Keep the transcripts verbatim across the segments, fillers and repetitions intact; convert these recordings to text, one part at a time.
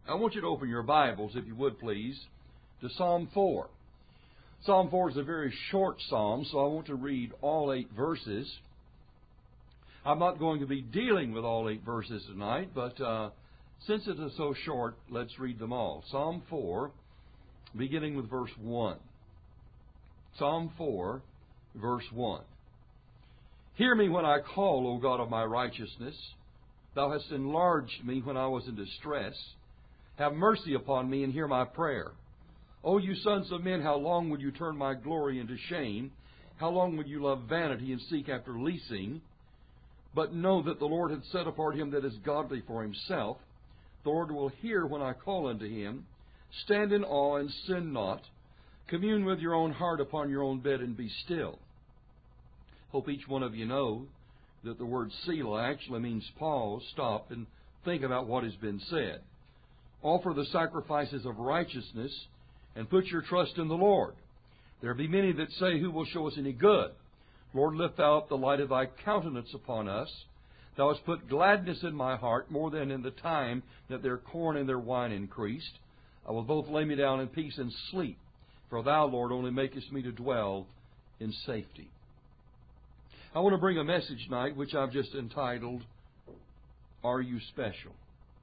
I want you to open your Bibles, if you would please, to Psalm four. Psalm four is a very short psalm, so I want to read all eight verses. I'm not going to be dealing with all eight verses tonight, but uh, since it is so short, let's read them all. Psalm four, beginning with verse one. Psalm four, verse one. Hear me when I call, O God of my righteousness. Thou hast enlarged me when I was in distress. Have mercy upon me and hear my prayer. O you sons of men, how long would you turn my glory into shame? How long would you love vanity and seek after leasing? But know that the Lord hath set apart him that is godly for himself. The Lord will hear when I call unto him. Stand in awe and sin not. Commune with your own heart upon your own bed and be still. Hope each one of you know that the word Selah actually means pause, stop, and think about what has been said. Offer the sacrifices of righteousness and put your trust in the Lord. There be many that say, who will show us any good? Lord, lift thou up the light of thy countenance upon us. Thou hast put gladness in my heart more than in the time that their corn and their wine increased. I will both lay me down in peace and sleep. For thou, Lord, only makest me to dwell in safety. I want to bring a message tonight which I've just entitled, Are You Special?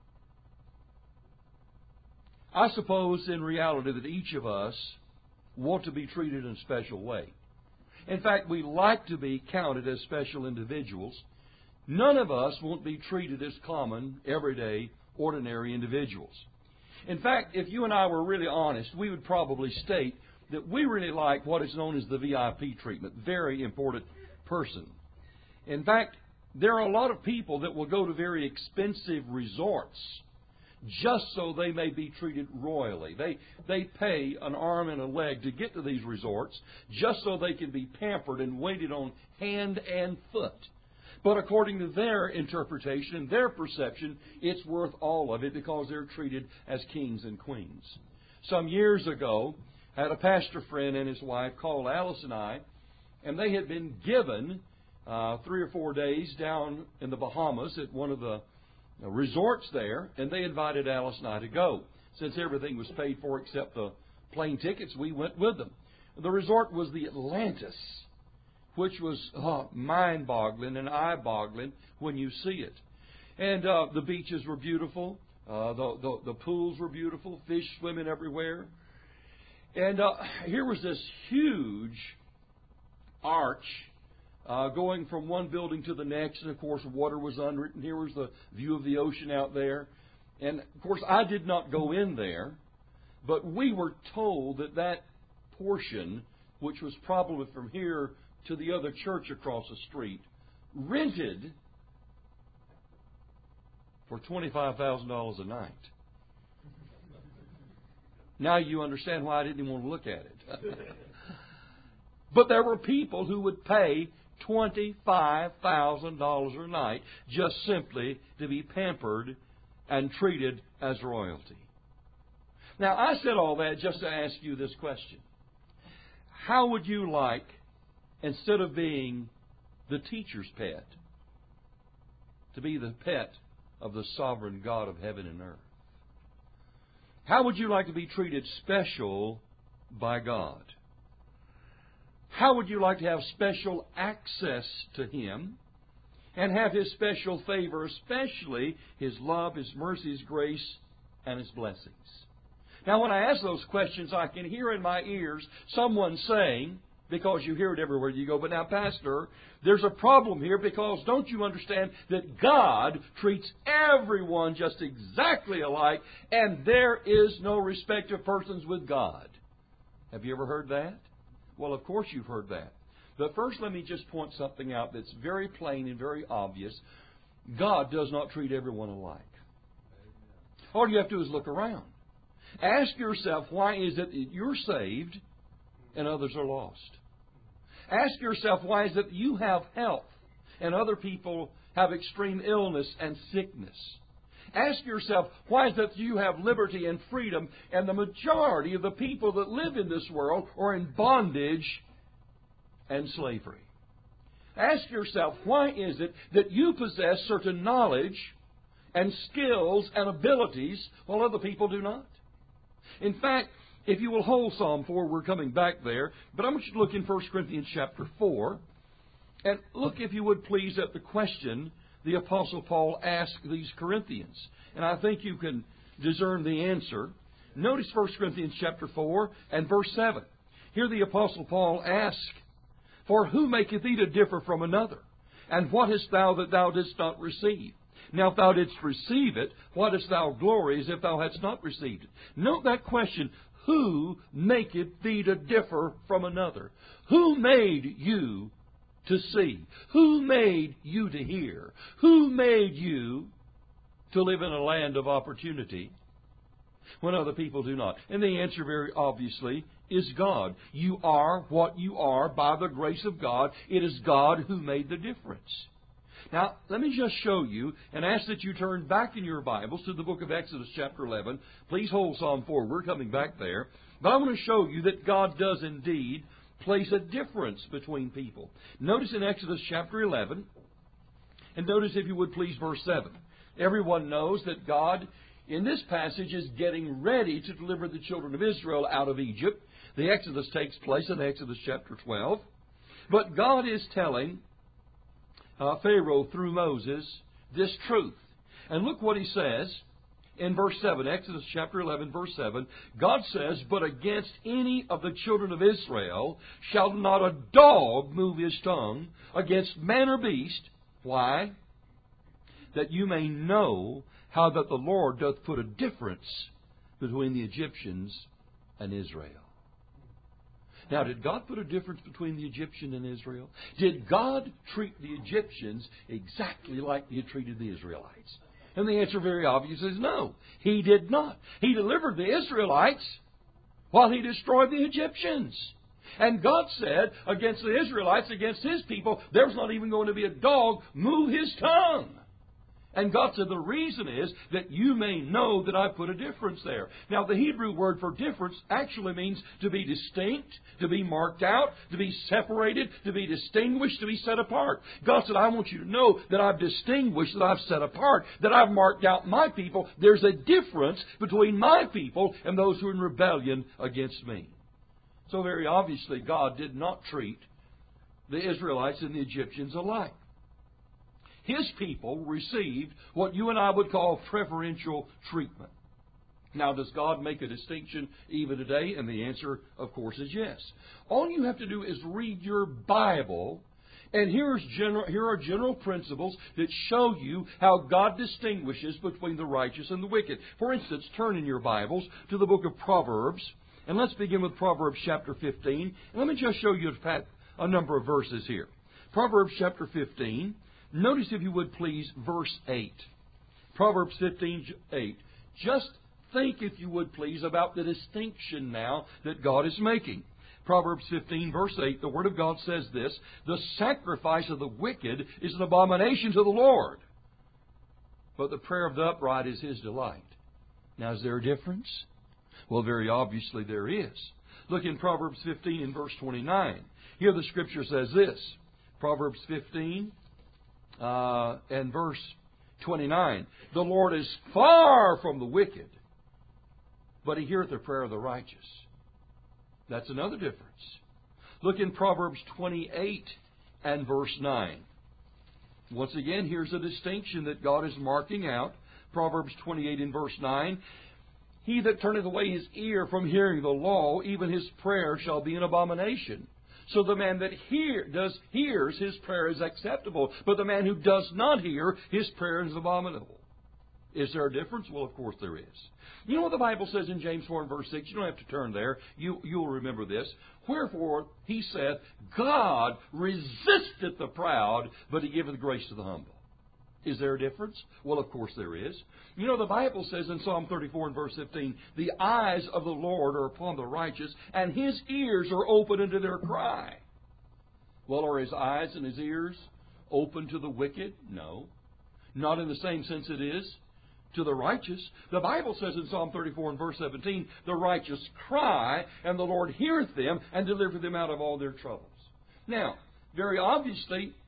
I suppose in reality that each of us want to be treated in a special way. In fact, we like to be counted as special individuals. None of us won't be treated as common, everyday, ordinary individuals. In fact, if you and I were really honest, we would probably state that we really like what is known as the V I P treatment, very important person. In fact, there are a lot of people that will go to very expensive resorts just so they may be treated royally. They they pay an arm and a leg to get to these resorts just so they can be pampered and waited on hand and foot. But according to their interpretation and their perception, it's worth all of it because they're treated as kings and queens. Some years ago, I had a pastor friend and his wife called Alice and I, and they had been given uh, three or four days down in the Bahamas at one of the resorts there, and they invited Alice and I to go. Since everything was paid for except the plane tickets, we went with them. The resort was the Atlantis, which was uh, mind-boggling and eye-boggling when you see it. And uh, the beaches were beautiful. Uh, the, the, the pools were beautiful. Fish swimming everywhere. And uh, here was this huge arch uh, going from one building to the next. And, of course, water was under it. And here was the view of the ocean out there. And, of course, I did not go in there. But we were told that that portion, which was probably from here to the other church across the street, rented for twenty-five thousand dollars a night. Now you understand why I didn't even want to look at it. But there were people who would pay twenty-five thousand dollars a night just simply to be pampered and treated as royalty. Now, I said all that just to ask you this question. How would you like, instead of being the teacher's pet, to be the pet of the sovereign God of heaven and earth? How would you like to be treated special by God? How would you like to have special access to Him and have His special favor, especially His love, His mercy, His grace, and His blessings? Now, when I ask those questions, I can hear in my ears someone saying, because you hear it everywhere you go, but now, Pastor, there's a problem here because don't you understand that God treats everyone just exactly alike and there is no respect of persons with God? Have you ever heard that? Well, of course you've heard that. But first, let me just point something out that's very plain and very obvious. God does not treat everyone alike. All you have to do is look around. Ask yourself, why is it that you're saved and others are lost? Ask yourself, why is it that you have health and other people have extreme illness and sickness? Ask yourself, why is it that you have liberty and freedom and the majority of the people that live in this world are in bondage and slavery? Ask yourself, why is it that you possess certain knowledge and skills and abilities while other people do not. In fact, if you will hold Psalm four, we're coming back there, but I want you to look in First Corinthians chapter four, and look, if you would please, at the question the Apostle Paul asked these Corinthians. And I think you can discern the answer. Notice First Corinthians chapter four and verse seven. Here the Apostle Paul asks, "For who maketh thee to differ from another? And what hast thou that thou didst not receive? Now if thou didst receive it, why dost thou glory as if thou hadst not received it?" Note that question, who maketh thee to differ from another? Who made you to see? Who made you to hear? Who made you to live in a land of opportunity when other people do not? And the answer very obviously is God. You are what you are by the grace of God. It is God who made the difference. Now, let me just show you and ask that you turn back in your Bibles to the book of Exodus chapter eleven. Please hold Psalm four. We're coming back there. But I want to show you that God does indeed place a difference between people. Notice in Exodus chapter eleven, and notice, if you would please, verse seven. Everyone knows that God, in this passage, is getting ready to deliver the children of Israel out of Egypt. The Exodus takes place in Exodus chapter twelve. But God is telling uh, Pharaoh through Moses this truth. And look what he says in verse seven, Exodus chapter eleven, verse seven. God says, "But against any of the children of Israel shall not a dog move his tongue against man or beast." Why? "That you may know how that the Lord doth put a difference between the Egyptians and Israel." Now, did God put a difference between the Egyptian and Israel? Did God treat the Egyptians exactly like He had treated the Israelites? And the answer very obvious is no. He did not. He delivered the Israelites while He destroyed the Egyptians. And God said against the Israelites, against His people, there's not even going to be a dog move his tongue. And God said the reason is that you may know that I put a difference there. Now, the Hebrew word for difference actually means to be distinct, to be marked out, to be separated, to be distinguished, to be set apart. God said, I want you to know that I've distinguished, that I've set apart, that I've marked out my people. There's a difference between my people and those who are in rebellion against me. So very obviously, God did not treat the Israelites and the Egyptians alike. His people received what you and I would call preferential treatment. Now, does God make a distinction even today? And the answer, of course, is yes. All you have to do is read your Bible, and here's general, here are general principles that show you how God distinguishes between the righteous and the wicked. For instance, turn in your Bibles to the book of Proverbs, and let's begin with Proverbs chapter fifteen. And let me just show you a number of verses here. Proverbs chapter fifteen. Notice, if you would please, verse eight. Proverbs fifteen, eight. Just think, if you would please, about the distinction now that God is making. Proverbs fifteen, verse eight, the Word of God says this: "The sacrifice of the wicked is an abomination to the Lord, but the prayer of the upright is His delight." Now, is there a difference? Well, very obviously there is. Look in Proverbs fifteen in verse twenty-nine. Here the Scripture says this. Proverbs fifteen uh, and verse twenty-nine. "The Lord is far from the wicked, but He heareth the prayer of the righteous." That's another difference. Look in Proverbs twenty-eight and verse nine. Once again, here's a distinction that God is marking out. Proverbs twenty-eight and verse nine. "He that turneth away his ear from hearing the law, even his prayer shall be an abomination. So the man that hear, does hears, his prayer is acceptable. But the man who does not hear, his prayer is abominable." Is there a difference? Well, of course there is. You know what the Bible says in James four and verse six? You don't have to turn there. You, you'll remember this. "Wherefore, he saith, God resisteth the proud, but He giveth grace to the humble." Is there a difference? Well, of course there is. You know, the Bible says in Psalm thirty-four and verse fifteen, "The eyes of the Lord are upon the righteous, and His ears are open unto their cry." Well, are His eyes and His ears open to the wicked? No. Not in the same sense it is to the righteous. The Bible says in Psalm thirty-four and verse seventeen, "The righteous cry, and the Lord heareth them, and delivereth them out of all their troubles." Now, very obviously,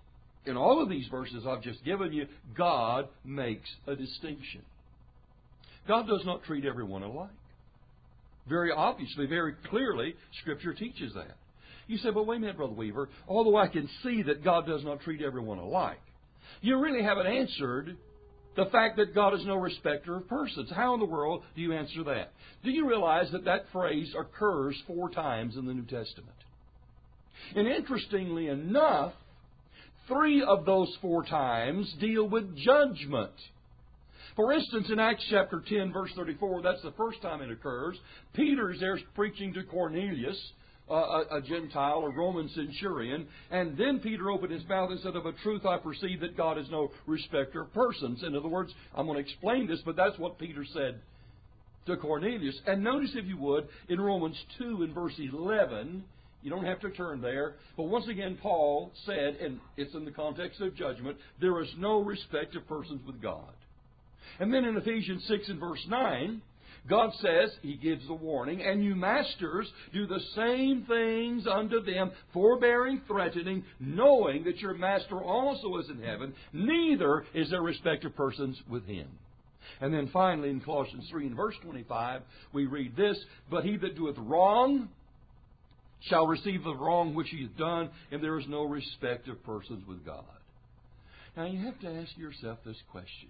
in all of these verses I've just given you, God makes a distinction. God does not treat everyone alike. Very obviously, very clearly, Scripture teaches that. You say, well, wait a minute, Brother Weaver. Although I can see that God does not treat everyone alike, you really haven't answered the fact that God is no respecter of persons. How in the world do you answer that? Do you realize that that phrase occurs four times in the New Testament? And interestingly enough, three of those four times deal with judgment. For instance, in Acts chapter ten, verse thirty-four, that's the first time it occurs. Peter's there preaching to Cornelius, uh, a, a Gentile, a Roman centurion. And then Peter opened his mouth and said, of a truth I perceive that God is no respecter of persons. In other words, I'm going to explain this, but that's what Peter said to Cornelius. And notice, if you would, in Romans two and verse eleven, you don't have to turn there, but once again Paul said, and it's in the context of judgment, there is no respect of persons with God. And then in Ephesians six and verse nine, God says, He gives the warning, and you masters do the same things unto them, forbearing, threatening, knowing that your master also is in heaven, neither is there respect of persons with Him. And then finally in Colossians three and verse twenty-five, we read this, but he that doeth wrong shall receive the wrong which he hath done, and there is no respect of persons with God. Now you have to ask yourself this question.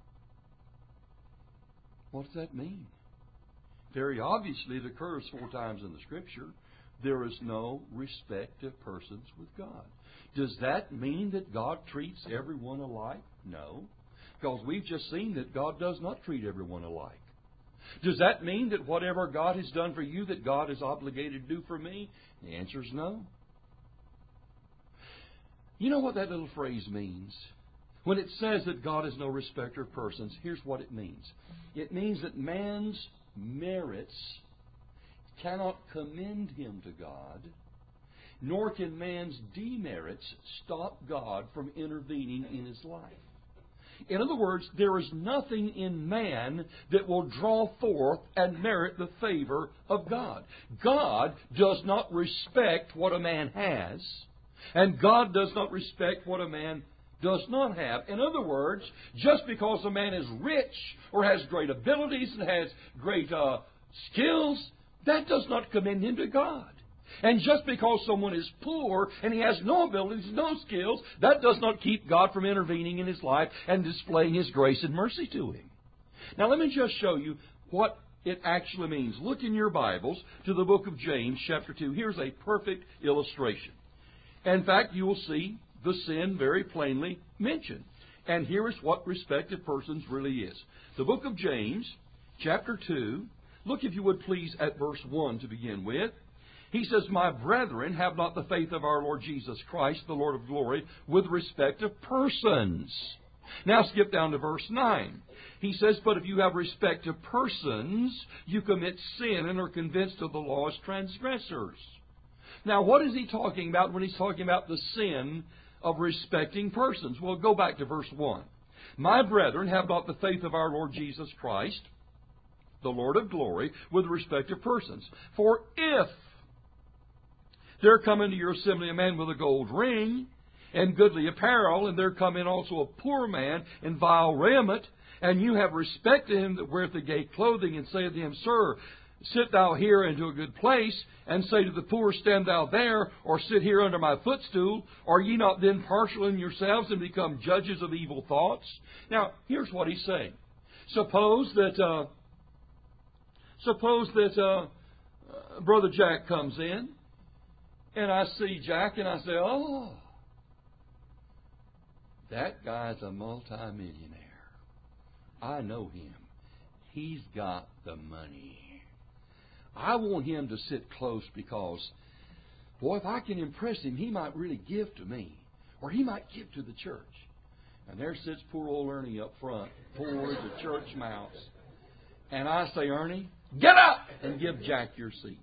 What does that mean? Very obviously, it occurs four times in the Scripture. There is no respect of persons with God. Does that mean that God treats everyone alike? No. Because we've just seen that God does not treat everyone alike. Does that mean that whatever God has done for you, that God is obligated to do for me? The answer is no. You know what that little phrase means? When it says that God is no respecter of persons, here's what it means. It means that man's merits cannot commend him to God, nor can man's demerits stop God from intervening in his life. In other words, there is nothing in man that will draw forth and merit the favor of God. God does not respect what a man has, and God does not respect what a man does not have. In other words, just because a man is rich or has great abilities and has great uh, skills, that does not commend him to God. And just because someone is poor and he has no abilities, no skills, that does not keep God from intervening in his life and displaying His grace and mercy to him. Now let me just show you what it actually means. Look in your Bibles to the book of James, chapter two. Here's a perfect illustration. In fact, you will see the sin very plainly mentioned. And here is what respect of persons really is. The book of James, chapter two, look if you would please at verse one to begin with. He says, my brethren, have not the faith of our Lord Jesus Christ, the Lord of glory, with respect of persons. Now skip down to verse nine. He says, but if you have respect of persons, you commit sin and are convinced of the law as transgressors. Now what is he talking about when he's talking about the sin of respecting persons? Well, go back to verse one. My brethren, have not the faith of our Lord Jesus Christ, the Lord of glory, with respect to persons. For if there come into your assembly a man with a gold ring and goodly apparel, and there come in also a poor man in vile raiment, and you have respect to him that weareth the gay clothing, and say to him, Sir, sit thou here into a good place, and say to the poor, Stand thou there, or sit here under my footstool, are ye not then partial in yourselves, and become judges of evil thoughts? Now, here's what he's saying. Suppose that, uh, suppose that uh, uh, Brother Jack comes in, and I see Jack, and I say, oh, that guy's a multimillionaire. I know him. He's got the money. I want him to sit close because, boy, if I can impress him, he might really give to me. Or he might give to the church. And there sits poor old Ernie up front, poor as a church mouse. And I say, Ernie, get up and give Jack your seat.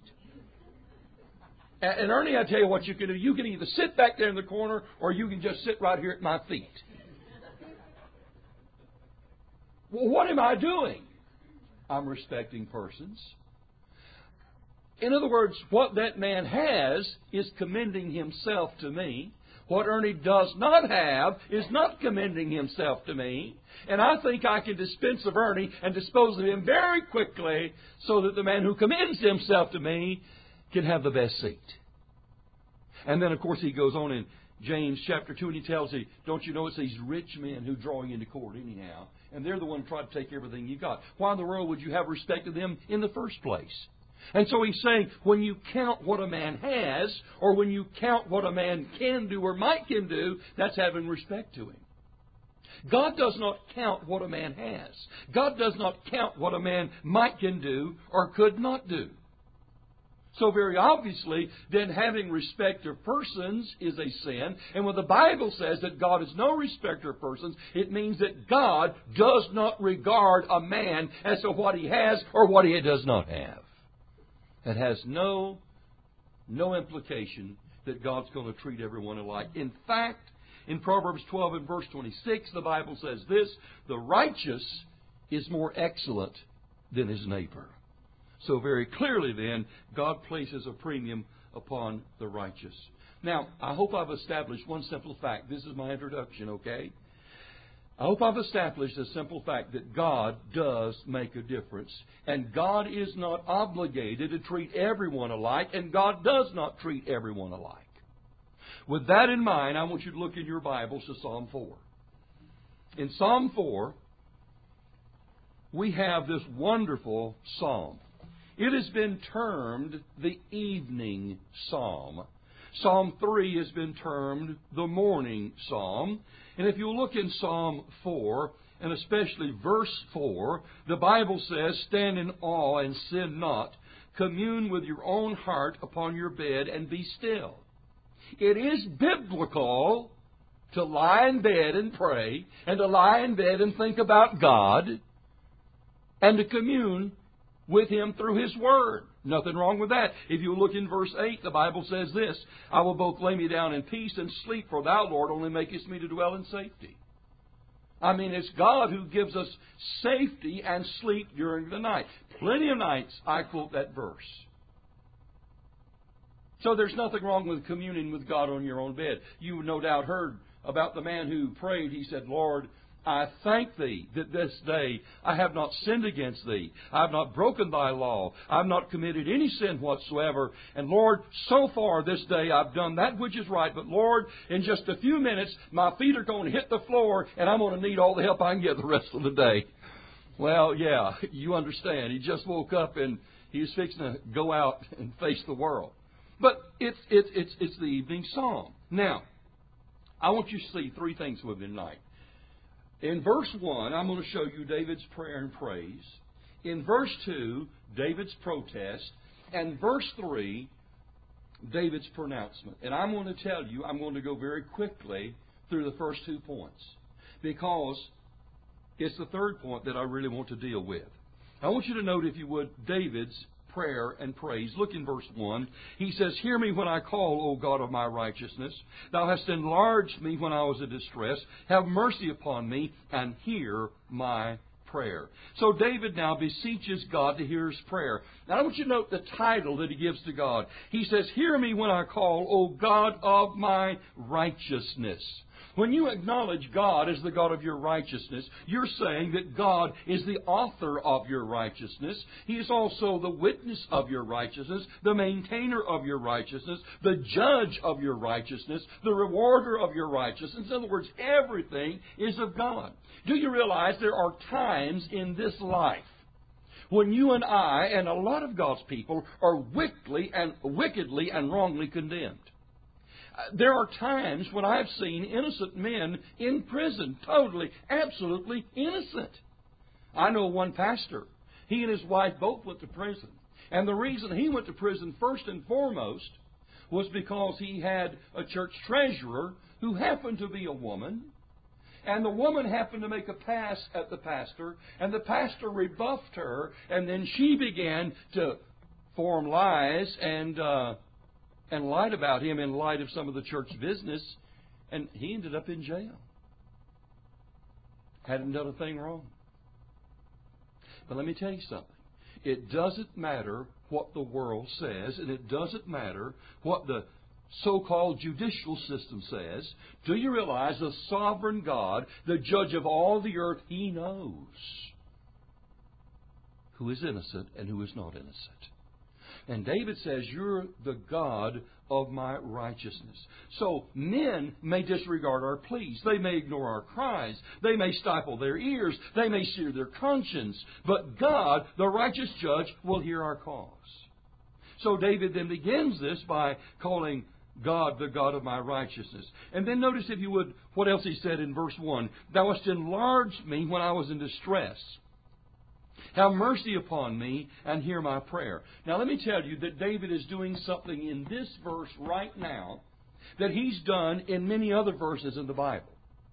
And Ernie, I tell you what you can do. You can either sit back there in the corner or you can just sit right here at my feet. Well, what am I doing? I'm respecting persons. In other words, what that man has is commending himself to me. What Ernie does not have is not commending himself to me. And I think I can dispense of Ernie and dispose of him very quickly so that the man who commends himself to me can have the best seat. And then, of course, he goes on in James chapter two and he tells you, don't you know it's these rich men who draw you into court anyhow. And they're the one who try to take everything you got. Why in the world would you have respect to them in the first place? And so he's saying, when you count what a man has, or when you count what a man can do or might can do, that's having respect to him. God does not count what a man has. God does not count what a man might can do or could not do. So very obviously, then having respect of persons is a sin. And when the Bible says that God is no respecter of persons, it means that God does not regard a man as to what he has or what he does not have. It has no, no implication that God's going to treat everyone alike. In fact, in Proverbs twelve and verse twenty-six, the Bible says this, the righteous is more excellent than his neighbor. So very clearly then, God places a premium upon the righteous. Now, I hope I've established one simple fact. This is my introduction, okay? I hope I've established a simple fact that God does make a difference. And God is not obligated to treat everyone alike, and God does not treat everyone alike. With that in mind, I want you to look in your Bibles to Psalm four. In Psalm four, we have this wonderful psalm. It has been termed the evening psalm. Psalm three has been termed the morning psalm. And if you look in Psalm four, and especially verse four, the Bible says, stand in awe and sin not. Commune with your own heart upon your bed and be still. It is biblical to lie in bed and pray, and to lie in bed and think about God, and to commune with Him through His Word. Nothing wrong with that. If you look in verse eight, the Bible says this, I will both lay me down in peace and sleep, for Thou, Lord, only makest me to dwell in safety. I mean, it's God who gives us safety and sleep during the night. Plenty of nights I quote that verse. So there's nothing wrong with communing with God on your own bed. You no doubt heard about the man who prayed. He said, Lord, I thank Thee that this day I have not sinned against Thee. I have not broken Thy law. I have not committed any sin whatsoever. And Lord, so far this day I've done that which is right. But Lord, in just a few minutes, my feet are going to hit the floor and I'm going to need all the help I can get the rest of the day. Well, yeah, you understand. He just woke up and he was fixing to go out and face the world. But it's, it's, it's, it's the evening psalm. Now, I want you to see three things with me tonight. In verse one, I'm going to show you David's prayer and praise. In verse two, David's protest. And verse three, David's pronouncement. And I'm going to tell you, I'm going to go very quickly through the first two points, because it's the third point that I really want to deal with. I want you to note, if you would, David's prayer and praise. Look in verse one. He says, hear me when I call, O God of my righteousness. Thou hast enlarged me when I was in distress. Have mercy upon me and hear my prayer. So David now beseeches God to hear his prayer. Now I want you to note the title that he gives to God. He says, hear me when I call, O God of my righteousness. When you acknowledge God as the God of your righteousness, you're saying that God is the author of your righteousness. He is also the witness of your righteousness, the maintainer of your righteousness, the judge of your righteousness, the rewarder of your righteousness. In other words, everything is of God. Do you realize there are times in this life when you and I and a lot of God's people are wickedly and wickedly and wrongly condemned? There are times when I've seen innocent men in prison, totally, absolutely innocent. I know one pastor. He and his wife both went to prison. And the reason he went to prison first and foremost was because he had a church treasurer who happened to be a woman. And the woman happened to make a pass at the pastor. And the pastor rebuffed her. And then she began to form lies and uh, and lied about him in light of some of the church business. And he ended up in jail. Hadn't done a thing wrong. But let me tell you something. It doesn't matter what the world says, and it doesn't matter what the so-called judicial system says, do you realize the sovereign God, the judge of all the earth, He knows who is innocent and who is not innocent. And David says, you're the God of my righteousness. So men may disregard our pleas. They may ignore our cries. They may stifle their ears. They may sear their conscience. But God, the righteous judge, will hear our cause. So David then begins this by calling God the God of my righteousness. And then notice, if you would, what else he said in verse one. Thou hast enlarged me when I was in distress. Have mercy upon me and hear my prayer. Now let me tell you that David is doing something in this verse right now that he's done in many other verses in the Bible.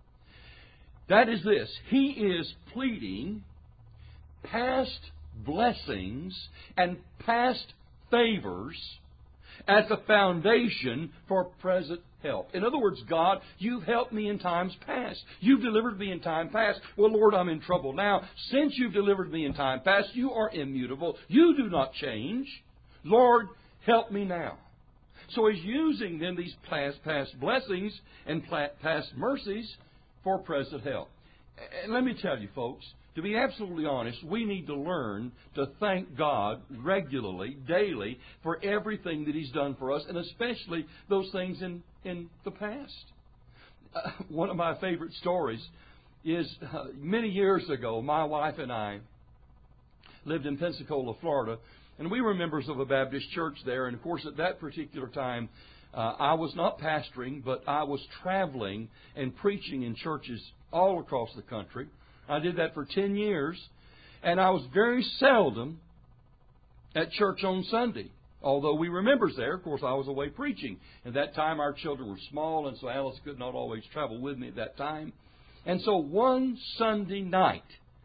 That is this. He is pleading past blessings and past favors as a foundation for present help. In other words, God, you've helped me in times past. You've delivered me in time past. Well, Lord, I'm in trouble now. Since you've delivered me in time past, you are immutable. You do not change. Lord, help me now. So he's using then these past, past blessings and past mercies for present help. And let me tell you, folks, to be absolutely honest, we need to learn to thank God regularly, daily, for everything that He's done for us, and especially those things in, in the past. Uh, one of my favorite stories is uh, many years ago, my wife and I lived in Pensacola, Florida, and we were members of a Baptist church there. And, of course, at that particular time, uh, I was not pastoring, but I was traveling and preaching in churches all across the country. I did that for ten years, and I was very seldom at church on Sunday. Although we were members there, of course, I was away preaching. At that time, our children were small, and so Alice could not always travel with me at that time. And so one Sunday night,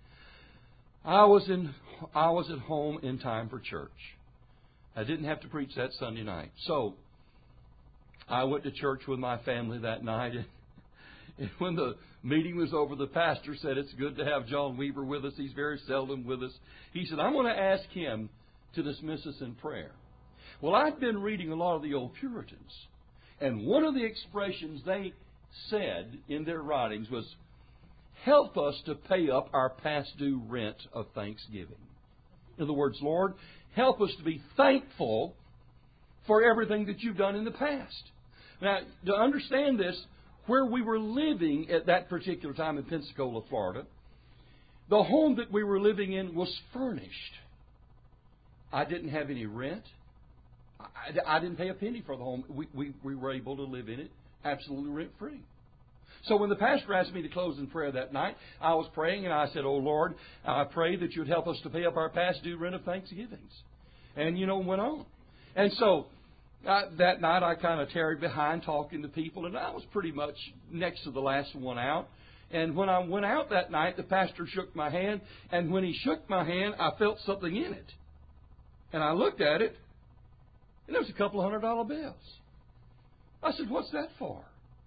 I was in I was at home in time for church. I didn't have to preach that Sunday night. So I went to church with my family that night, and And when the meeting was over, the pastor said, it's good to have John Weaver with us. He's very seldom with us. He said, I'm going to ask him to dismiss us in prayer. Well, I've been reading a lot of the old Puritans. And one of the expressions they said in their writings was, help us to pay up our past due rent of thanksgiving. In other words, Lord, help us to be thankful for everything that you've done in the past. Now, to understand this, where we were living at that particular time in Pensacola, Florida, the home that we were living in was furnished. I didn't have any rent. I, I didn't pay a penny for the home. We, we, we were able to live in it absolutely rent-free. So when the pastor asked me to close in prayer that night, I was praying and I said, oh Lord, I pray that you would help us to pay up our past due rent of thanksgivings. And, you know, went on. And so Uh, that night I kind of tarried behind talking to people, and I was pretty much next to the last one out. And when I went out that night, the pastor shook my hand, and when he shook my hand, I felt something in it. And I looked at it, and there was a couple of hundred dollar bills. I said, what's that for?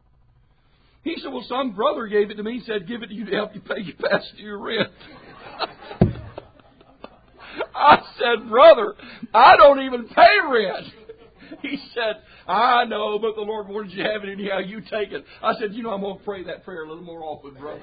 He said, well, some brother gave it to me and said, give it to you to help you pay your past due rent. I said, brother, I don't even pay rent. He said, I know, but the Lord wanted you to have it anyhow. You take it. I said, you know, I'm going to pray that prayer a little more often, brother.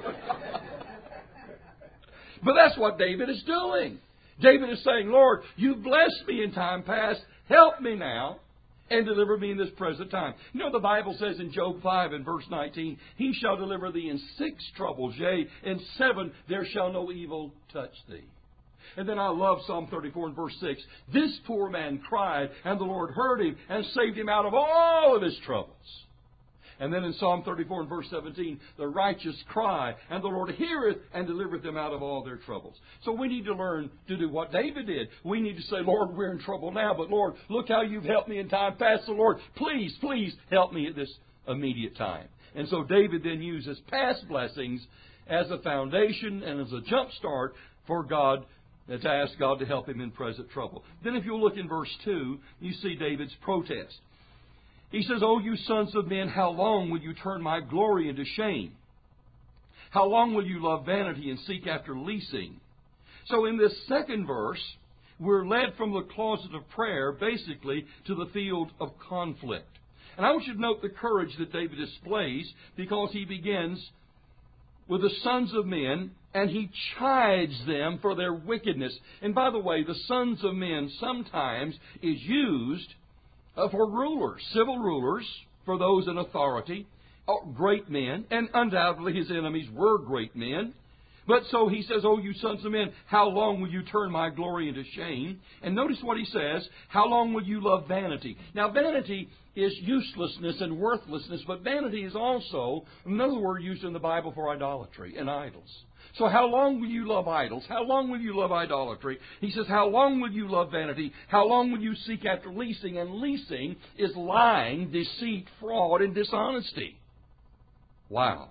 But that's what David is doing. David is saying, Lord, you've blessed me in time past. Help me now and deliver me in this present time. You know, the Bible says in Job five and verse nineteen, He shall deliver thee in six troubles, yea, in seven there shall no evil touch thee. And then I love Psalm thirty-four and verse six. This poor man cried, and the Lord heard him and saved him out of all of his troubles. And then in Psalm thirty-four and verse seventeen, the righteous cry, and the Lord heareth and delivereth them out of all their troubles. So we need to learn to do what David did. We need to say, Lord, we're in trouble now, but Lord, look how you've helped me in time past. So Lord, please, please help me at this immediate time. And so David then uses past blessings as a foundation and as a jump start for God to ask God to help him in present trouble. Then if you'll look in verse two, you see David's protest. He says, O you sons of men, how long will you turn my glory into shame? How long will you love vanity and seek after leasing? So in this second verse, we're led from the closet of prayer basically to the field of conflict. And I want you to note the courage that David displays, because he begins with the sons of men, and he chides them for their wickedness. And by the way, the sons of men sometimes is used uh, for rulers, civil rulers, for those in authority, uh, great men, and undoubtedly his enemies were great men. But so he says, "Oh, you sons of men, how long will you turn my glory into shame?" And notice what he says, "How long will you love vanity?" Now, vanity is uselessness and worthlessness, but vanity is also another word used in the Bible for idolatry and idols. So how long will you love idols? How long will you love idolatry? He says, how long will you love vanity? How long will you seek after leasing? And leasing is lying, deceit, fraud, and dishonesty. Wow.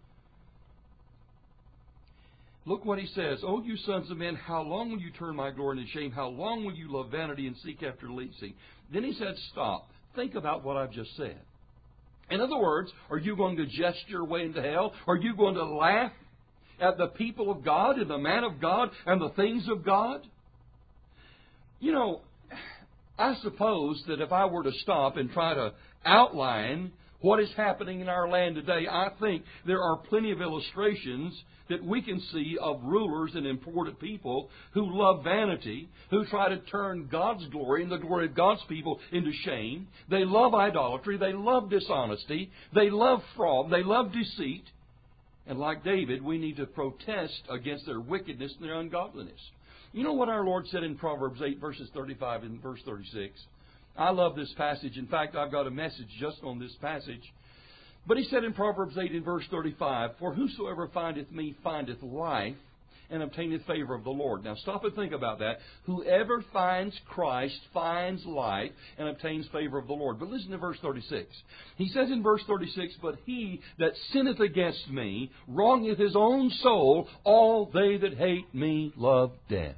Look what he says. "Oh, you sons of men, how long will you turn my glory into shame? How long will you love vanity and seek after leasing?" Then he said, stop. Think about what I've just said. In other words, are you going to jest your way into hell? Are you going to laugh at the people of God and the man of God and the things of God? You know, I suppose that if I were to stop and try to outline what is happening in our land today, I think there are plenty of illustrations that we can see of rulers and important people who love vanity, who try to turn God's glory and the glory of God's people into shame. They love idolatry. They love dishonesty. They love fraud. They love deceit. And like David, we need to protest against their wickedness and their ungodliness. You know what our Lord said in Proverbs eight, verses thirty-five and verse thirty-six? I love this passage. In fact, I've got a message just on this passage. But he said in Proverbs eight and verse thirty-five, "For whosoever findeth me findeth life, and obtaineth favor of the Lord." Now stop and think about that. Whoever finds Christ finds life and obtains favor of the Lord. But listen to verse thirty-six. He says in verse thirty-six, "But he that sinneth against me wrongeth his own soul. All they that hate me love death."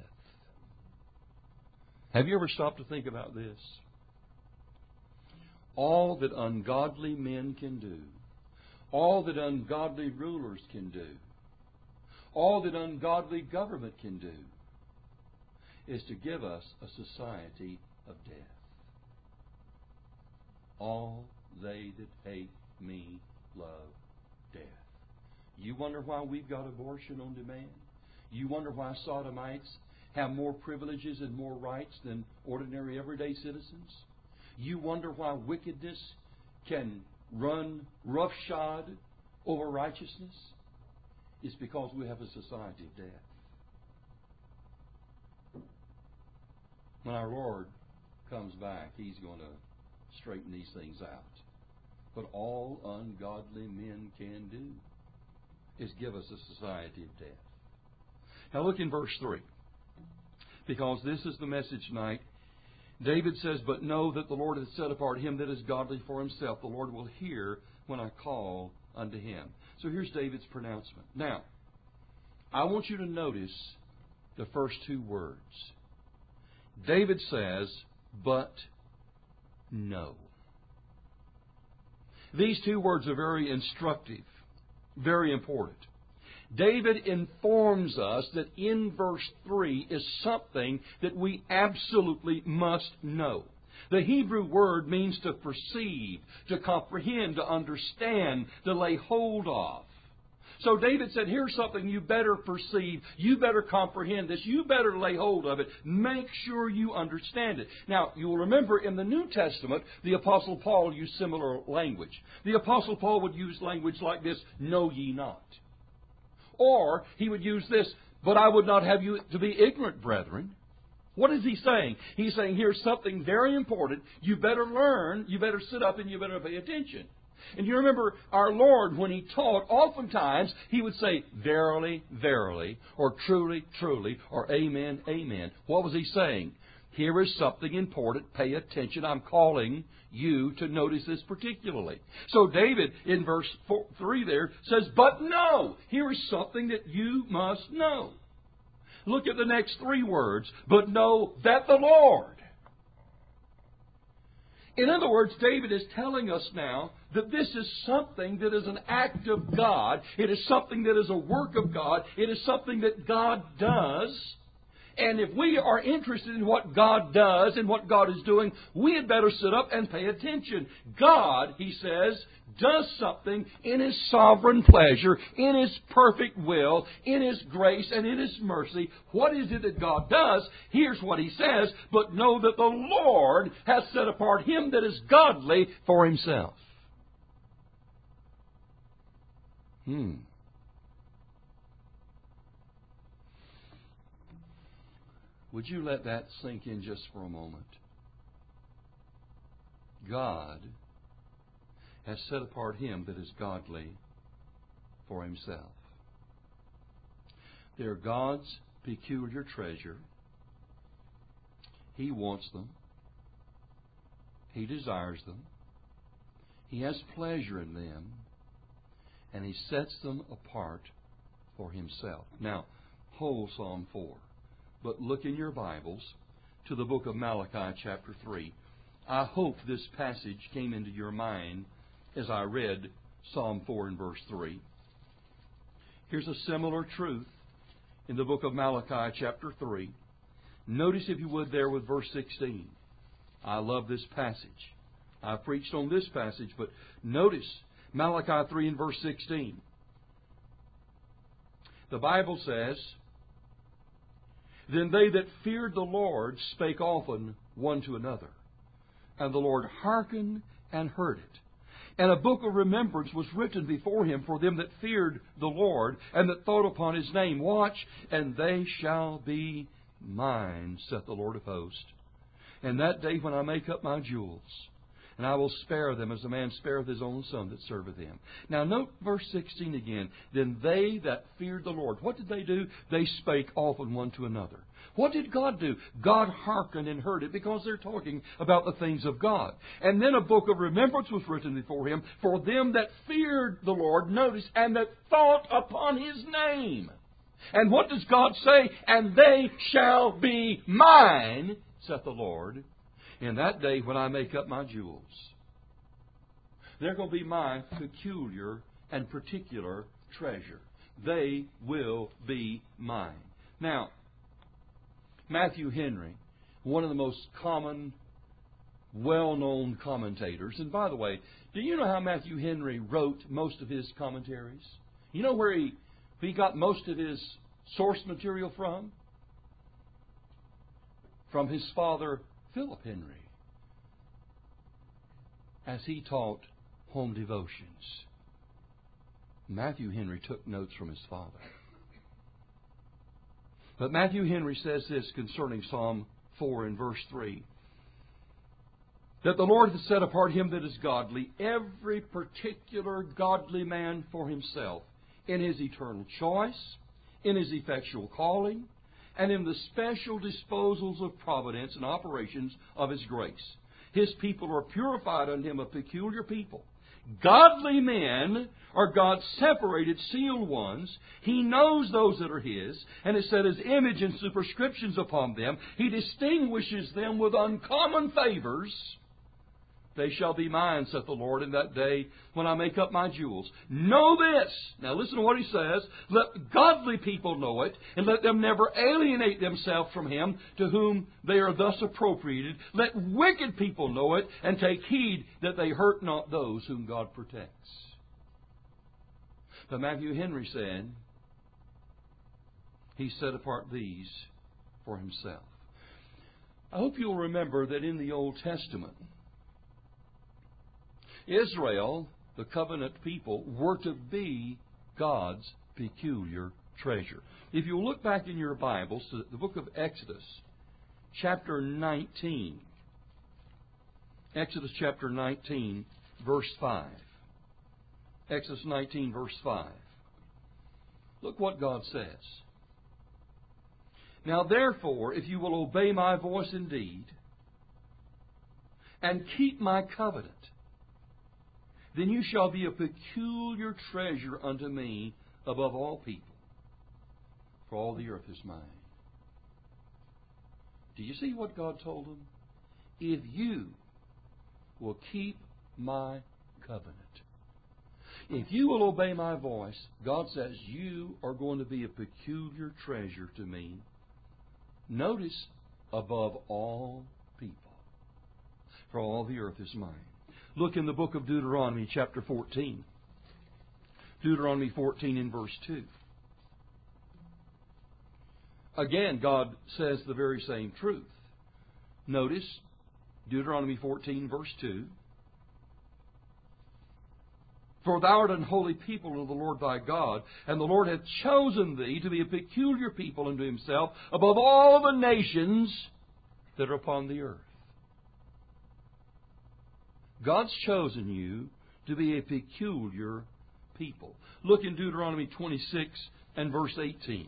Have you ever stopped to think about this? All that ungodly men can do, all that ungodly rulers can do, all that ungodly government can do, is to give us a society of death. All they that hate me love death. You wonder why we've got abortion on demand? You wonder why sodomites have more privileges and more rights than ordinary everyday citizens? You wonder why wickedness can run roughshod over righteousness? It's because we have a society of death. When our Lord comes back, He's going to straighten these things out. But all ungodly men can do is give us a society of death. Now look in verse three. Because this is the message tonight. David says, "But know that the Lord hath set apart him that is godly for himself. The Lord will hear when I call unto him." So here's David's pronouncement. Now, I want you to notice the first two words. David says, "But know." These two words are very instructive, very important. David informs us that in verse three is something that we absolutely must know. The Hebrew word means to perceive, to comprehend, to understand, to lay hold of. So David said, here's something you better perceive, you better comprehend this, you better lay hold of it, make sure you understand it. Now, you'll remember in the New Testament, the Apostle Paul used similar language. The Apostle Paul would use language like this, "Know ye not." Or he would use this, "But I would not have you to be ignorant, brethren." What is he saying? He's saying here's something very important. You better learn, you better sit up, and you better pay attention. And you remember our Lord, when He taught, oftentimes He would say, "Verily, verily," or "Truly, truly," or "Amen, amen." What was He saying? Here is something important. Pay attention. I'm calling you to notice this particularly. So David, in verse four, three there, says, "But know." Here is something that you must know. Look at the next three words. "But know that the Lord." In other words, David is telling us now that this is something that is an act of God. It is something that is a work of God. It is something that God does. And if we are interested in what God does and what God is doing, we had better sit up and pay attention. God, he says, does something in His sovereign pleasure, in His perfect will, in His grace, and in His mercy. What is it that God does? Here's what He says, but know that the Lord has set apart him that is godly for Himself. Hmm. Would you let that sink in just for a moment? God has set apart him that is godly for Himself. They're God's peculiar treasure. He wants them. He desires them. He has pleasure in them. And He sets them apart for Himself. Now, hold Psalm four. But look in your Bibles to the book of Malachi chapter three. I hope this passage came into your mind as I read Psalm four and verse three. Here's a similar truth in the book of Malachi chapter three. Notice, if you would, there with verse sixteen. I love this passage. I preached on this passage, but notice Malachi three and verse sixteen. The Bible says, Then they that feared the Lord spake often one to another, and the Lord hearkened and heard it. And a book of remembrance was written before Him for them that feared the Lord, and that thought upon His name. Watch, and they shall be mine, saith the Lord of hosts. And that day when I make up my jewels, and I will spare them as a man spareth his own son that serveth him. Now note verse sixteen again. Then they that feared the Lord. What did they do? They spake often one to another. What did God do? God hearkened and heard it, because they're talking about the things of God. And then a book of remembrance was written before Him for them that feared the Lord, notice, and that thought upon His name. And what does God say? And they shall be mine, saith the Lord, in that day when I make up my jewels. They're going to be my peculiar and particular treasure. They will be mine. Now, Matthew Henry, one of the most common, well-known commentators. And by the way, do you know how Matthew Henry wrote most of his commentaries? You know where he, he got most of his source material from? From his father, Philip Henry, as he taught home devotions. Matthew Henry took notes from his father. But Matthew Henry says this concerning Psalm four and verse three. That the Lord has set apart him that is godly, every particular godly man for himself, in his eternal choice, in his effectual calling, and in the special disposals of providence and operations of His grace. His people are purified unto Him, a peculiar people. Godly men are God's separated, sealed ones. He knows those that are His, and has set His image and superscriptions upon them. He distinguishes them with uncommon favors. They shall be mine, saith the Lord, in that day when I make up my jewels. Know this. Now listen to what He says. Let godly people know it, and let them never alienate themselves from Him to whom they are thus appropriated. Let wicked people know it, and take heed that they hurt not those whom God protects. But Matthew Henry said, He set apart these for Himself. I hope you'll remember that in the Old Testament, Israel, the covenant people, were to be God's peculiar treasure. If you look back in your Bibles to the book of Exodus, chapter nineteen. Exodus chapter nineteen, verse five. Exodus nineteen, verse five. Look what God says. Now therefore, if you will obey my voice indeed, and keep my covenant, then you shall be a peculiar treasure unto me above all people, for all the earth is mine. Do you see what God told them? If you will keep my covenant, if you will obey my voice, God says you are going to be a peculiar treasure to me Notice, above all people. For all the earth is mine. Look in the book of Deuteronomy, chapter fourteen. Deuteronomy fourteen in verse two. Again, God says the very same truth. Notice, Deuteronomy fourteen, verse two. For thou art an holy people unto the Lord thy God, and the Lord hath chosen thee to be a peculiar people unto Himself above all the nations that are upon the earth. God's chosen you to be a peculiar people. Look in Deuteronomy twenty-six and verse eighteen.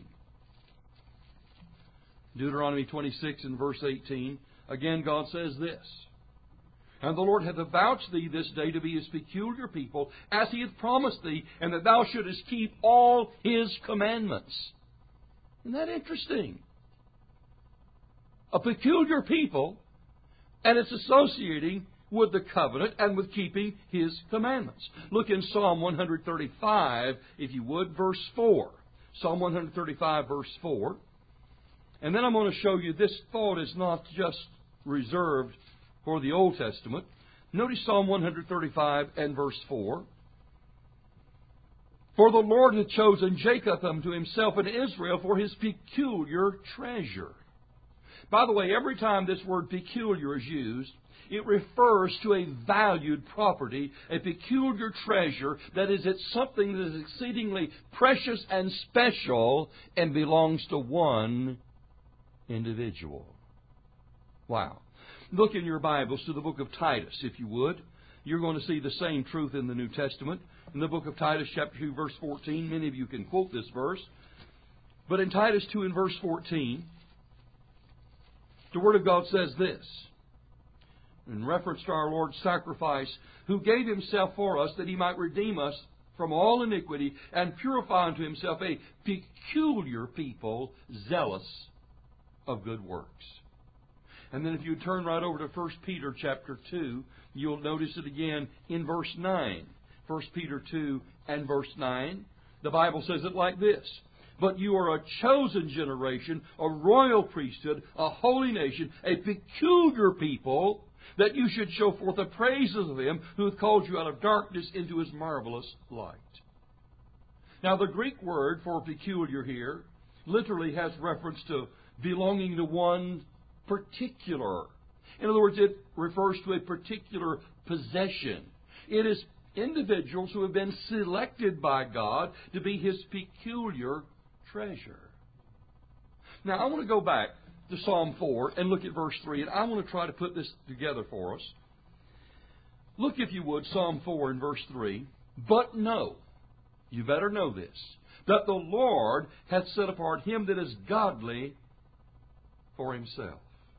Deuteronomy twenty-six and verse eighteen. Again, God says this. And the Lord hath avouched thee this day to be His peculiar people, as He hath promised thee, and that thou shouldest keep all His commandments. Isn't that interesting? A peculiar people, and it's associating with the covenant and with keeping His commandments. Look in Psalm one thirty-five, if you would, verse four. Psalm one thirty-five, verse four. And then I'm going to show you this thought is not just reserved for the Old Testament. Notice Psalm one thirty-five and verse four. For the Lord hath chosen Jacob unto Himself, and Israel for His peculiar treasure. By the way, every time this word peculiar is used, it refers to a valued property, a peculiar treasure, that is, it's something that is exceedingly precious and special and belongs to one individual. Wow. Look in your Bibles to the book of Titus, if you would. You're going to see the same truth in the New Testament. In the book of Titus, chapter two, verse fourteen, many of you can quote this verse. But in Titus two and verse fourteen, the Word of God says this, in reference to our Lord's sacrifice, who gave Himself for us that He might redeem us from all iniquity and purify unto Himself a peculiar people, zealous of good works. And then if you turn right over to First Peter chapter two, you'll notice it again in verse nine. First Peter two and verse nine. The Bible says it like this. But you are a chosen generation, a royal priesthood, a holy nation, a peculiar people, that you should show forth the praises of Him who hath called you out of darkness into His marvelous light. Now the Greek word for peculiar here literally has reference to belonging to one particular. In other words, it refers to a particular possession. It is individuals who have been selected by God to be His peculiar treasure. Now, I want to go back to Psalm four and look at verse three, and I want to try to put this together for us. Look, if you would, Psalm four and verse three. But know, you better know this, that the Lord hath set apart him that is godly for Himself.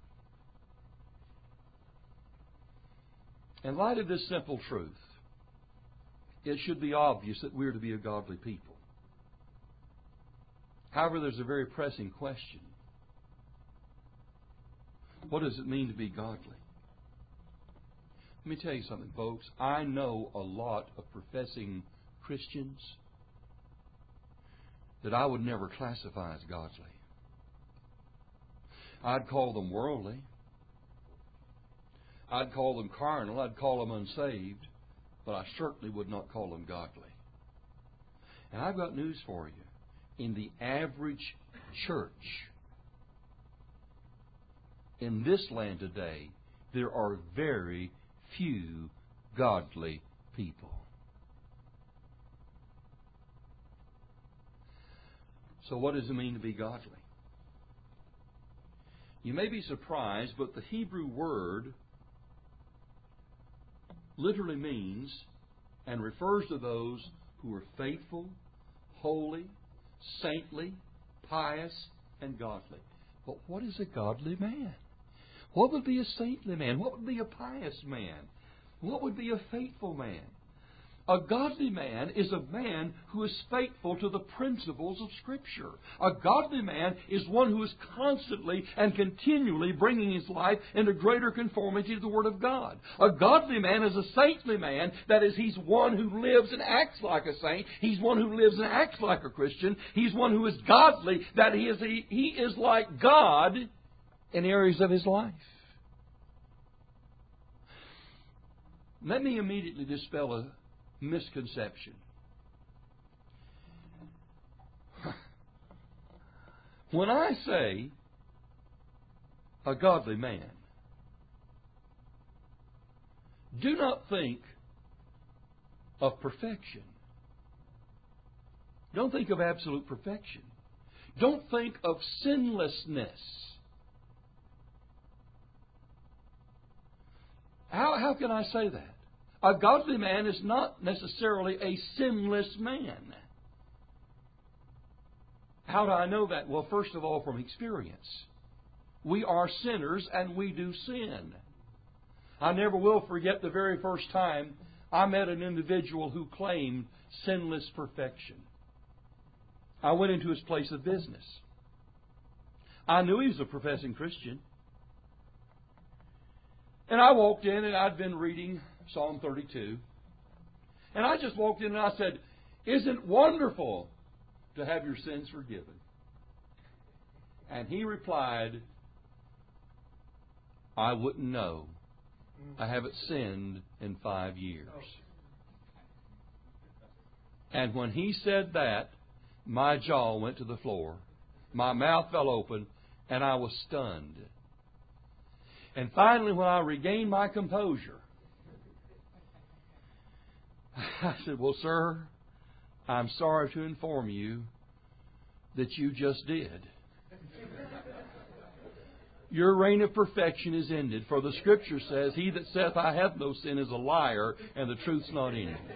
In light of this simple truth, it should be obvious that we are to be a godly people. However, there's a very pressing question. What does it mean to be godly? Let me tell you something, folks. I know a lot of professing Christians that I would never classify as godly. I'd call them worldly. I'd call them carnal. I'd call them unsaved. But I certainly would not call them godly. And I've got news for you. In the average church in this land today, there are very few godly people. So what does it mean to be godly? You may be surprised, but the Hebrew word literally means and refers to those who are faithful, holy, saintly, pious, and godly. But what is a godly man? What would be a saintly man? What would be a pious man? What would be a faithful man? A godly man is a man who is faithful to the principles of Scripture. A godly man is one who is constantly and continually bringing his life into greater conformity to the Word of God. A godly man is a saintly man. That is, he's one who lives and acts like a saint. He's one who lives and acts like a Christian. He's one who is godly. That he is, he, he is like God in areas of his life. Let me immediately dispel a misconception. When I say a godly man, do not think of perfection. Don't think of absolute perfection. Don't think of sinlessness. How, how can I say that? A godly man is not necessarily a sinless man. How do I know that? Well, first of all, from experience. We are sinners and we do sin. I never will forget the very first time I met an individual who claimed sinless perfection. I went into his place of business. I knew he was a professing Christian. And I walked in and I'd been reading Psalm thirty-two. And I just walked in and I said, "Isn't it wonderful to have your sins forgiven?" And he replied, "I wouldn't know. I haven't sinned in five years." And when he said that, my jaw went to the floor. My mouth fell open and I was stunned. And finally, when I regained my composure, I said, "Well, sir, I'm sorry to inform you that you just did. Your reign of perfection is ended. For the Scripture says, He that saith, I have no sin is a liar, and the truth's not in him."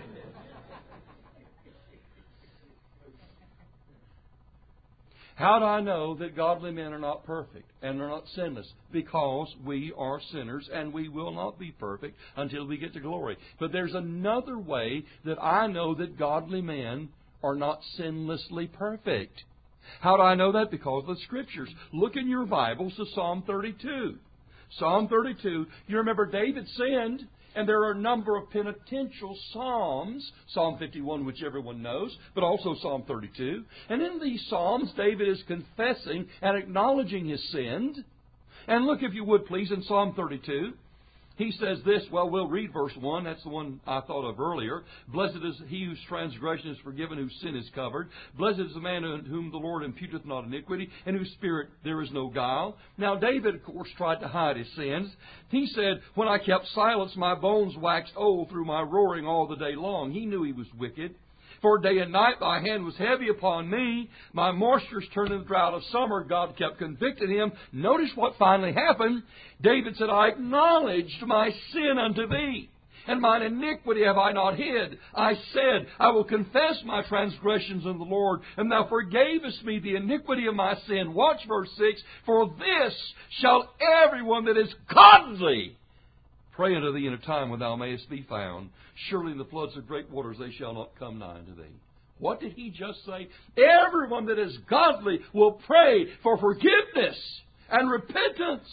How do I know that godly men are not perfect and are not sinless? Because we are sinners and we will not be perfect until we get to glory. But there's another way that I know that godly men are not sinlessly perfect. How do I know that? Because of the Scriptures. Look in your Bibles to Psalm thirty-two. Psalm thirty-two, you remember David sinned. And there are a number of penitential psalms, Psalm fifty-one, which everyone knows, but also Psalm thirty-two. And in these psalms, David is confessing and acknowledging his sins. And look, if you would please, in Psalm thirty-two, he says this. Well, we'll read verse one. That's the one I thought of earlier. "Blessed is he whose transgression is forgiven, whose sin is covered. Blessed is the man in whom the Lord imputeth not iniquity, in whose spirit there is no guile." Now, David, of course, tried to hide his sins. He said, "When I kept silence, my bones waxed old through my roaring all the day long." He knew he was wicked. "For day and night thy hand was heavy upon me. My moisture turned to the drought of summer." God kept convicting him. Notice what finally happened. David said, "I acknowledged my sin unto thee, and mine iniquity have I not hid. I said, I will confess my transgressions unto the Lord, and thou forgavest me the iniquity of my sin." Watch verse six. "For this shall everyone that is godly pray unto thee in a time when thou mayest be found. Surely in the floods of great waters they shall not come nigh unto thee." What did he just say? Everyone that is godly will pray for forgiveness and repentance.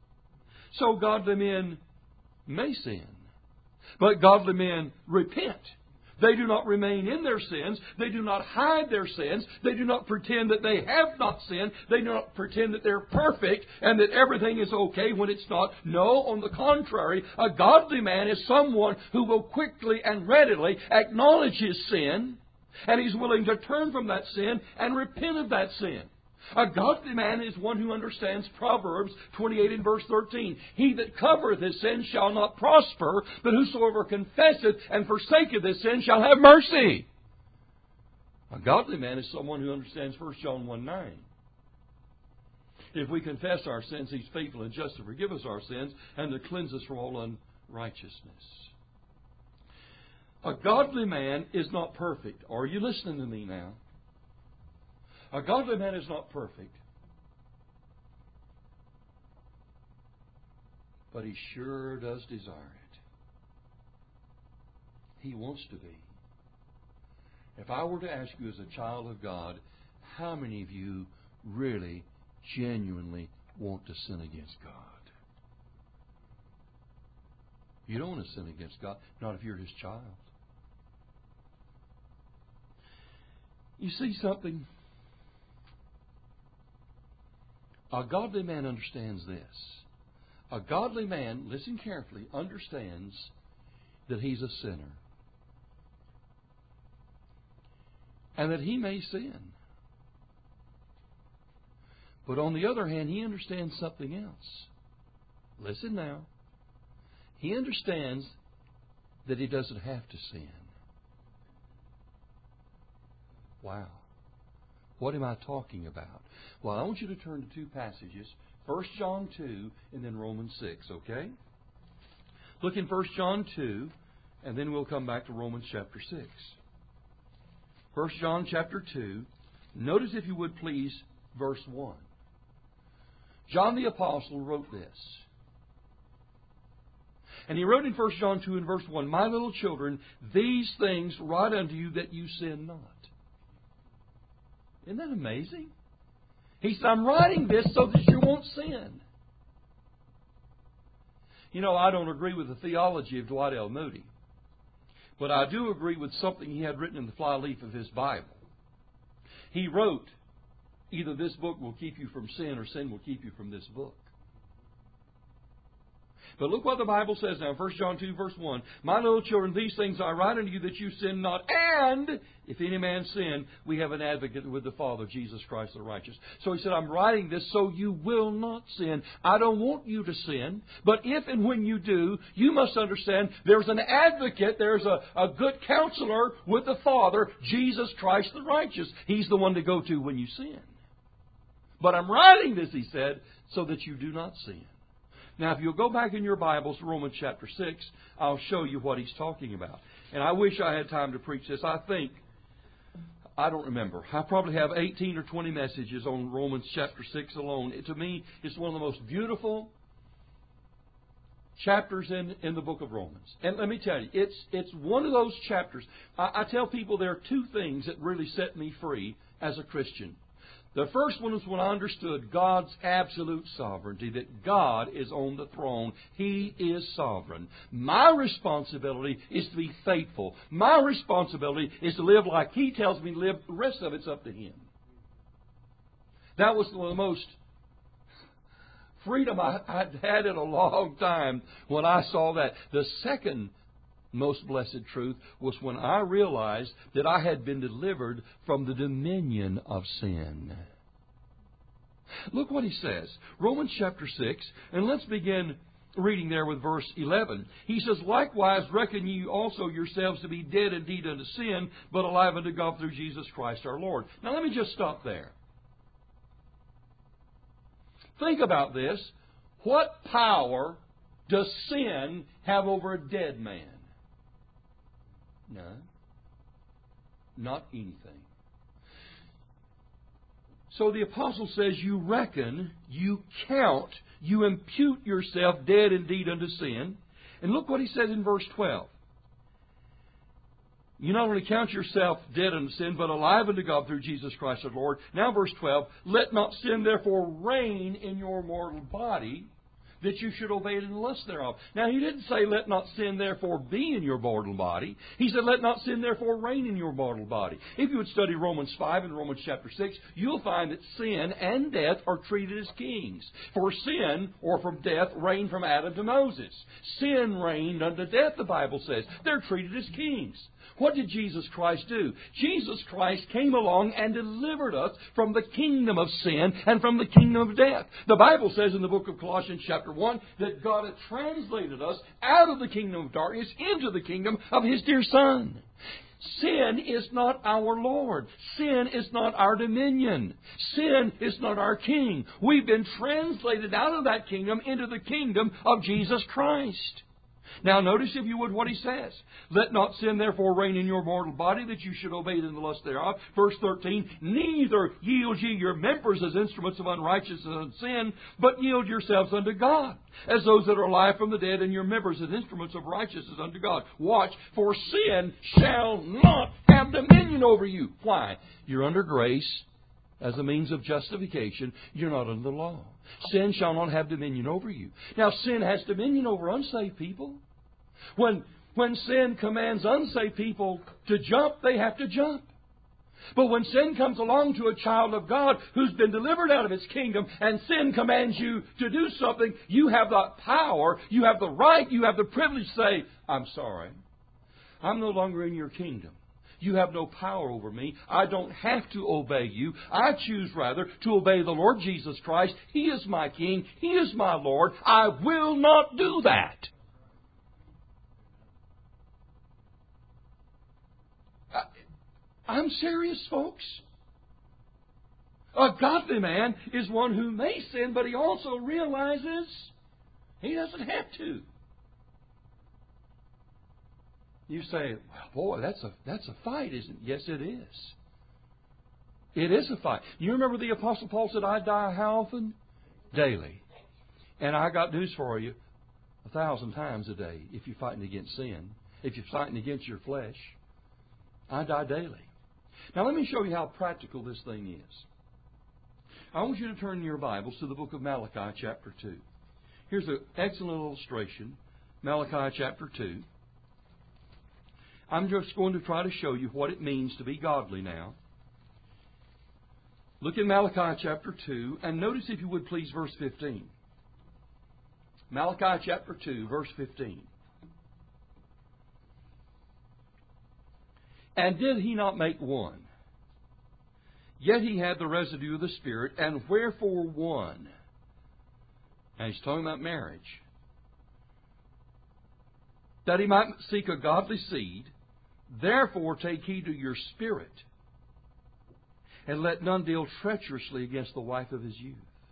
So godly men may sin, but godly men repent. They do not remain in their sins. They do not hide their sins. They do not pretend that they have not sinned. They do not pretend that they're perfect and that everything is okay when it's not. No, on the contrary, a godly man is someone who will quickly and readily acknowledge his sin, and he's willing to turn from that sin and repent of that sin. A godly man is one who understands Proverbs twenty-eight and verse thirteen. "He that covereth his sin shall not prosper, but whosoever confesseth and forsaketh his sin shall have mercy." A godly man is someone who understands First John one nine. "If we confess our sins, He's faithful and just to forgive us our sins and to cleanse us from all unrighteousness." A godly man is not perfect. Are you listening to me now? A godly man is not perfect, but he sure does desire it. He wants to be. If I were to ask you as a child of God, how many of you really, genuinely want to sin against God? You don't want to sin against God, not if you're His child. You see something? A godly man understands this. A godly man, listen carefully, understands that he's a sinner. And that he may sin. But on the other hand, he understands something else. Listen now. He understands that he doesn't have to sin. Wow. What am I talking about? Well, I want you to turn to two passages. First John two and then Romans six, okay? Look in First John two, and then we'll come back to Romans chapter six. First John chapter two. Notice, if you would please, verse one. John the Apostle wrote this. And he wrote in First John two and verse one, My little children, these things write unto you that you sin not. Isn't that amazing? He said, I'm writing this so that you won't sin. You know, I don't agree with the theology of Dwight L. Moody. But I do agree with something he had written in the flyleaf of his Bible. He wrote, either this book will keep you from sin or sin will keep you from this book. But look what the Bible says now, First John two, verse one. My little children, these things I write unto you that you sin not. And if any man sin, we have an advocate with the Father, Jesus Christ the righteous. So he said, I'm writing this so you will not sin. I don't want you to sin. But if and when you do, you must understand there's an advocate, there's a, a good counselor with the Father, Jesus Christ the righteous. He's the one to go to when you sin. But I'm writing this, he said, so that you do not sin. Now, if you'll go back in your Bibles to Romans chapter six, I'll show you what he's talking about. And I wish I had time to preach this. I think, I don't remember. I probably have eighteen or twenty messages on Romans chapter six alone. It, to me, it's one of the most beautiful chapters in, in the book of Romans. And let me tell you, it's it's one of those chapters. I, I tell people there are two things that really set me free as a Christian. The first one is when I understood God's absolute sovereignty, that God is on the throne. He is sovereign. My responsibility is to be faithful. My responsibility is to live like He tells me to live. The rest of it's up to Him. That was one of the most freedom I, I'd had in a long time when I saw that. The second most blessed truth was when I realized that I had been delivered from the dominion of sin. Look what he says. Romans chapter six, and let's begin reading there with verse eleven. He says, Likewise reckon ye also yourselves to be dead indeed unto sin, but alive unto God through Jesus Christ our Lord. Now let me just stop there. Think about this. What power does sin have over a dead man? None. Not anything. So the apostle says you reckon, you count, you impute yourself dead indeed unto sin. And look what he says in verse twelve. You not only count yourself dead unto sin, but alive unto God through Jesus Christ our Lord. Now verse twelve. Let not sin therefore reign in your mortal body, that you should obey it in the lust thereof. Now, he didn't say, let not sin therefore be in your mortal body. He said, let not sin therefore reign in your mortal body. If you would study Romans five and Romans chapter six, you'll find that sin and death are treated as kings. For sin, or from death, reigned from Adam to Moses. Sin reigned unto death, the Bible says. They're treated as kings. What did Jesus Christ do? Jesus Christ came along and delivered us from the kingdom of sin and from the kingdom of death. The Bible says in the book of Colossians chapter one that God had translated us out of the kingdom of darkness into the kingdom of His dear Son. Sin is not our Lord. Sin is not our dominion. Sin is not our king. We've been translated out of that kingdom into the kingdom of Jesus Christ. Now notice, if you would, what he says. Let not sin therefore reign in your mortal body, that you should obey it in the lust thereof. Verse thirteen, neither yield ye your members as instruments of unrighteousness and sin, but yield yourselves unto God, as those that are alive from the dead, and your members as instruments of righteousness unto God. Watch, for sin shall not have dominion over you. Why? You're under grace as a means of justification. You're not under the law. Sin shall not have dominion over you. Now, sin has dominion over unsaved people. When, when sin commands unsaved people to jump, they have to jump. But when sin comes along to a child of God who's been delivered out of its kingdom, and sin commands you to do something, you have the power, you have the right, you have the privilege to say, I'm sorry. I'm no longer in your kingdom. You have no power over me. I don't have to obey you. I choose, rather, to obey the Lord Jesus Christ. He is my King. He is my Lord. I will not do that. I, I'm serious, folks. A godly man is one who may sin, but he also realizes he doesn't have to. You say, well, boy, that's a that's a fight, isn't it? Yes, it is. It is a fight. You remember the Apostle Paul said, I die how often? Daily. And I got news for you, a thousand times a day if you're fighting against sin, if you're fighting against your flesh. I die daily. Now let me show you how practical this thing is. I want you to turn your Bibles to the book of Malachi chapter two. Here's an excellent illustration. Malachi chapter two. I'm just going to try to show you what it means to be godly now. Look at Malachi chapter two, and notice, if you would please, verse fifteen. Malachi chapter two, verse fifteen. And did he not make one? Yet he had the residue of the Spirit, and wherefore one? And he's talking about marriage. That he might seek a godly seed. Therefore take heed to your spirit, and let none deal treacherously against the wife of his youth.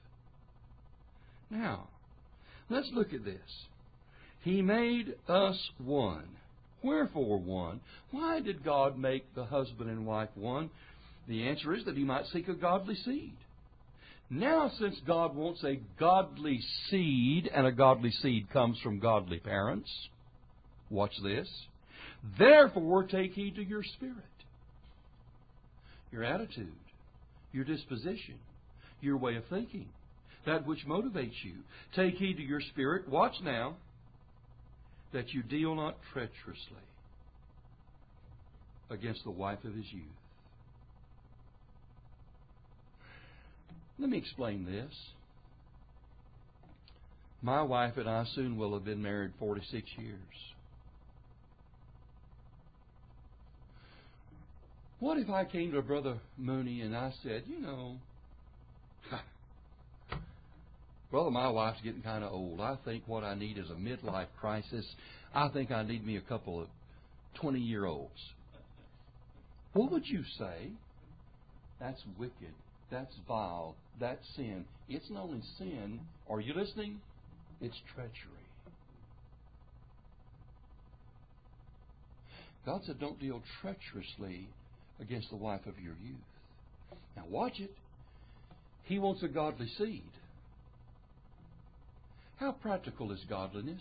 Now, let's look at this. He made us one. Wherefore one? Why did God make the husband and wife one? The answer is that he might seek a godly seed. Now, since God wants a godly seed, and a godly seed comes from godly parents, watch this. Therefore, take heed to your spirit, your attitude, your disposition, your way of thinking, that which motivates you. Take heed to your spirit. Watch now, that you deal not treacherously against the wife of his youth. Let me explain this. My wife and I soon will have been married forty-six years. What if I came to Brother Mooney and I said, you know, brother, my wife's getting kind of old. I think what I need is a midlife crisis. I think I need me a couple of twenty-year-olds. What would you say? That's wicked. That's vile. That's sin. It's not only sin. Are you listening? It's treachery. God said, don't deal treacherously against the wife of your youth. Now watch it. He wants a godly seed. How practical is godliness?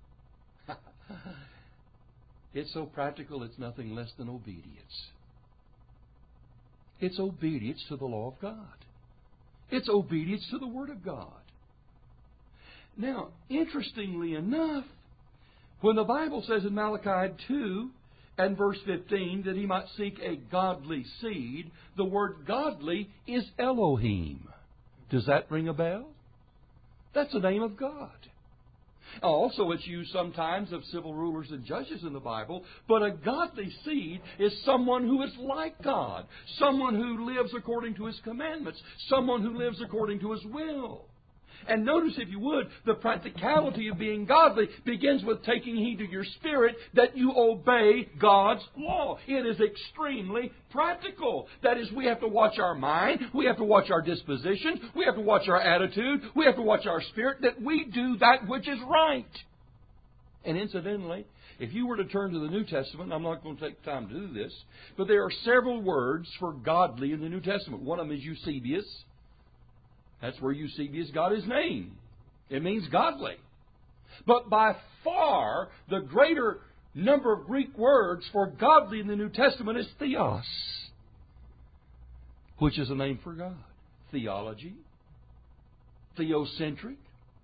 It's so practical it's nothing less than obedience. It's obedience to the law of God. It's obedience to the Word of God. Now, interestingly enough, when the Bible says in Malachi two, and verse fifteen, that he might seek a godly seed, the word godly is Elohim. Does that ring a bell? That's the name of God. Also, it's used sometimes of civil rulers and judges in the Bible, but a godly seed is someone who is like God, someone who lives according to His commandments, someone who lives according to His will. And notice, if you would, the practicality of being godly begins with taking heed to your spirit that you obey God's law. It is extremely practical. That is, we have to watch our mind, we have to watch our disposition, we have to watch our attitude, we have to watch our spirit, that we do that which is right. And incidentally, if you were to turn to the New Testament, I'm not going to take time to do this, but there are several words for godly in the New Testament. One of them is Eusebius. That's where Eusebius got his name. It means godly. But by far, the greater number of Greek words for godly in the New Testament is theos, which is a name for God. Theology, theocentric.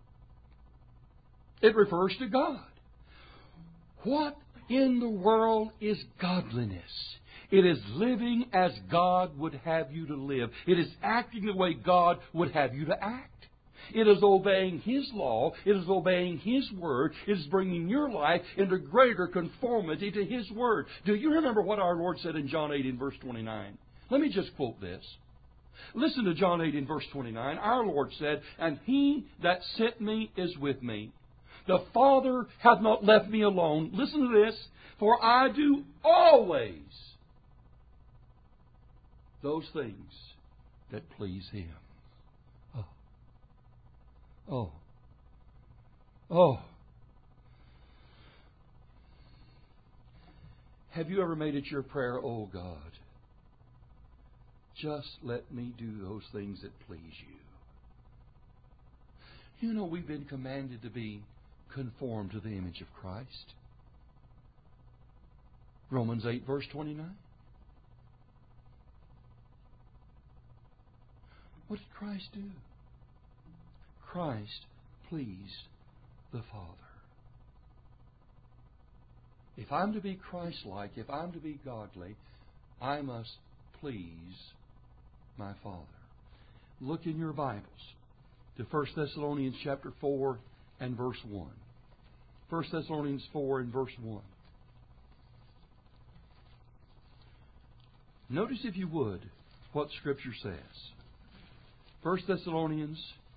It refers to God. What in the world is godliness? It is living as God would have you to live. It is acting the way God would have you to act. It is obeying His law. It is obeying His Word. It is bringing your life into greater conformity to His Word. Do you remember what our Lord said in John eight in verse twenty-nine? Let me just quote this. Listen to John eight in verse twenty-nine. Our Lord said, "And He that sent me is with me. The Father hath not left me alone." Listen to this. "For I do always those things that please Him." Oh. Oh. Oh. Have you ever made it your prayer, "Oh God, just let me do those things that please you"? You know, we've been commanded to be conformed to the image of Christ. Romans eight, verse twenty-nine. What did Christ do? Christ pleased the Father. If I'm to be Christ-like, if I'm to be godly, I must please my Father. Look in your Bibles to First Thessalonians chapter four and verse one. First Thessalonians four and verse one. Notice, if you would, what Scripture says. First Thessalonians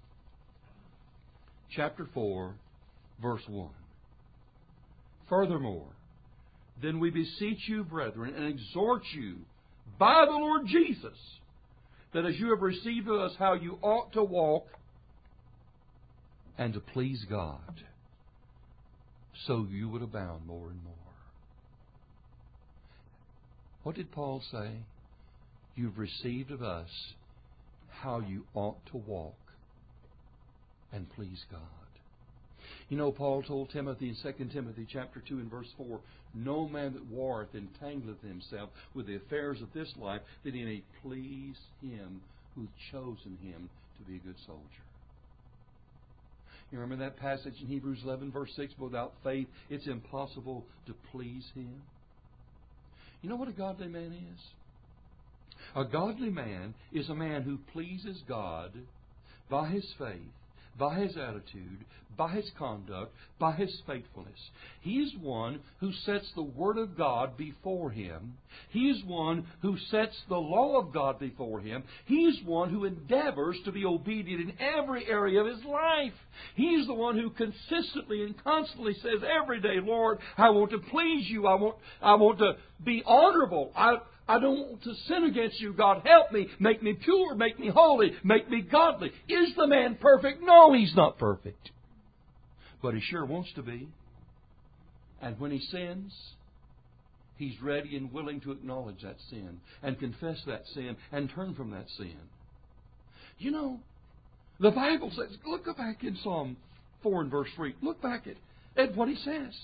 chapter four, verse one. "Furthermore, then we beseech you, brethren, and exhort you by the Lord Jesus, that as you have received of us how you ought to walk and to please God, so you would abound more and more." What did Paul say? You've received of us how you ought to walk and please God. You know, Paul told Timothy in Second Timothy chapter two and verse four, "No man that warreth entangleth himself with the affairs of this life, that he may please him who hath chosen him to be a good soldier." You remember that passage in Hebrews eleven, verse six, "Without faith it's impossible to please Him." You know what a godly man is? A godly man is a man who pleases God by his faith, by his attitude, by his conduct, by his faithfulness. He is one who sets the Word of God before him. He is one who sets the law of God before him. He is one who endeavors to be obedient in every area of his life. He is the one who consistently and constantly says every day, "Lord, I want to please you. I want, I want to be honorable. I I don't want to sin against you. God, help me. Make me pure. Make me holy. Make me godly." Is the man perfect? No, he's not perfect. But he sure wants to be. And when he sins, he's ready and willing to acknowledge that sin and confess that sin and turn from that sin. You know, the Bible says, look back in Psalm four and verse three. Look back at, at what he says.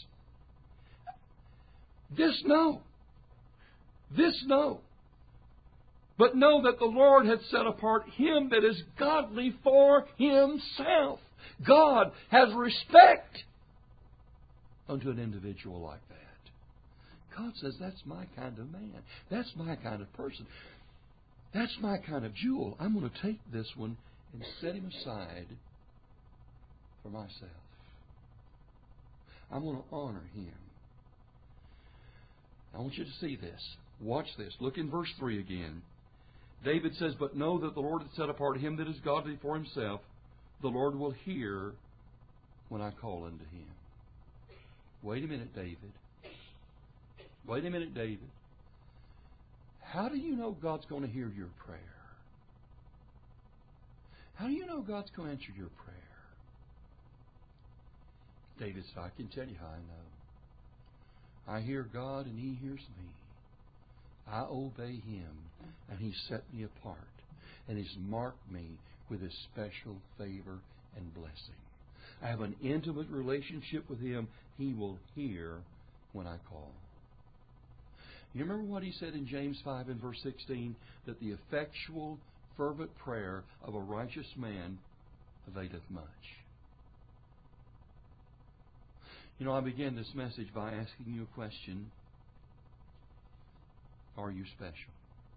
"This know. This know. But know that the Lord hath set apart him that is godly for Himself." God has respect unto an individual like that. God says, that's my kind of man. That's my kind of person. That's my kind of jewel. I'm going to take this one and set him aside for myself. I'm going to honor him. I want you to see this. Watch this. Look in verse three again. David says, "But know that the Lord hath set apart him that is godly for Himself. The Lord will hear when I call unto Him." Wait a minute, David. Wait a minute, David. How do you know God's going to hear your prayer? How do you know God's going to answer your prayer? David said, I can tell you how I know. I hear God and He hears me. I obey Him and He set me apart and He's marked me with His special favor and blessing. I have an intimate relationship with Him. He will hear when I call. You remember what He said in James five and verse sixteen? That the effectual, fervent prayer of a righteous man availeth much. You know, I began this message by asking you a question. Are you special?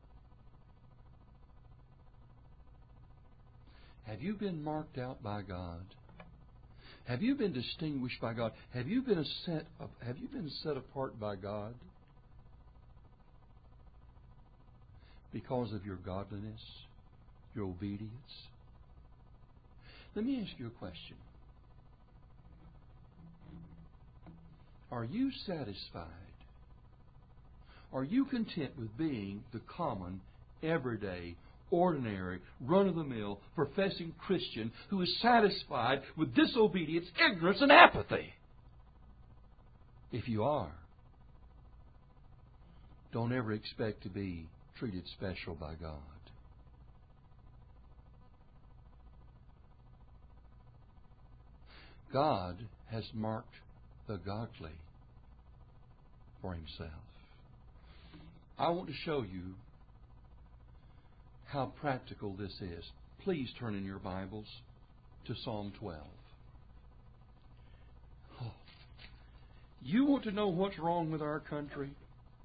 Have you been marked out by God? Have you been distinguished by God? Have you been set up, have you been set apart by God because of your godliness, your obedience? Let me ask you a question. Are you satisfied? Are you content with being the common, everyday, ordinary, run-of-the-mill, professing Christian who is satisfied with disobedience, ignorance, and apathy? If you are, don't ever expect to be treated special by God. God has marked the godly for Himself. I want to show you how practical this is. Please turn in your Bibles to Psalm twelve. Oh. You want to know what's wrong with our country?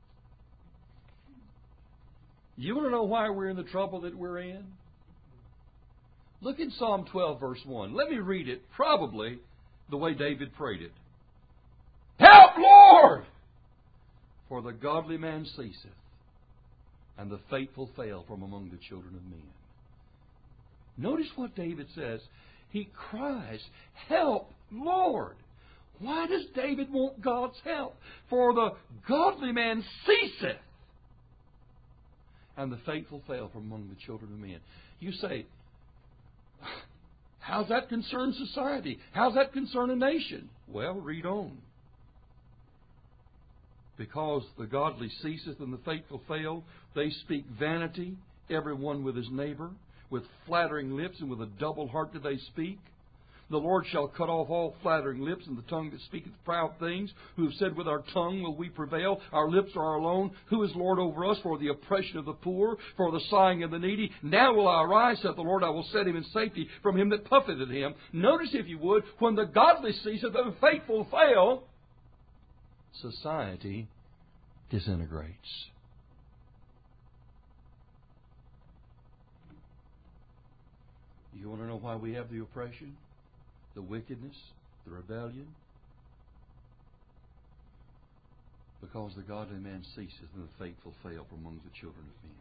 You want to know why we're in the trouble that we're in? Look in Psalm twelve, verse one. Let me read it, probably the way David prayed it. Help, Lord! For the godly man ceaseth, and the faithful fail from among the children of men. Notice what David says. He cries, help, Lord. Why does David want God's help? For the godly man ceaseth, and the faithful fail from among the children of men. You say, how's that concern society? How's that concern a nation? Well, read on. Because the godly ceaseth and the faithful fail, they speak vanity, every one with his neighbor. With flattering lips and with a double heart do they speak. The Lord shall cut off all flattering lips, and the tongue that speaketh proud things. Who have said, with our tongue will we prevail. Our lips are our own. Who is Lord over us? For the oppression of the poor, for the sighing of the needy. Now will I arise, saith the Lord. I will set him in safety from him that puffeth at him. Notice, if you would, when the godly ceaseth and the faithful fail, society disintegrates. You want to know why we have the oppression, the wickedness, the rebellion? Because the godly man ceaseth and the faithful fail from among the children of men.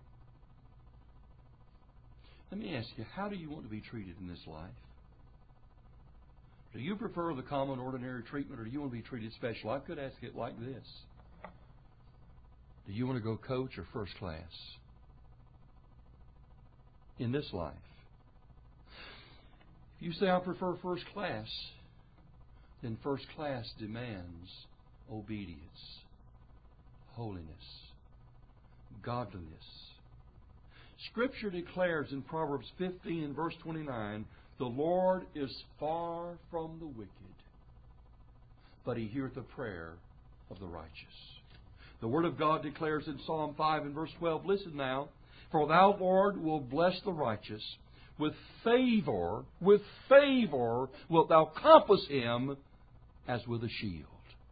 Let me ask you, how do you want to be treated in this life? Do you prefer the common, ordinary treatment, or do you want to be treated special? I could ask it like this. Do you want to go coach or first class in this life? If you say, I prefer first class, then first class demands obedience, holiness, godliness. Scripture declares in Proverbs fifteen and verse twenty-nine, the Lord is far from the wicked, but He heareth the prayer of the righteous. The Word of God declares in Psalm five and verse twelve, listen now, for Thou, Lord, will bless the righteous. With favor, with favor wilt Thou compass him as with a shield.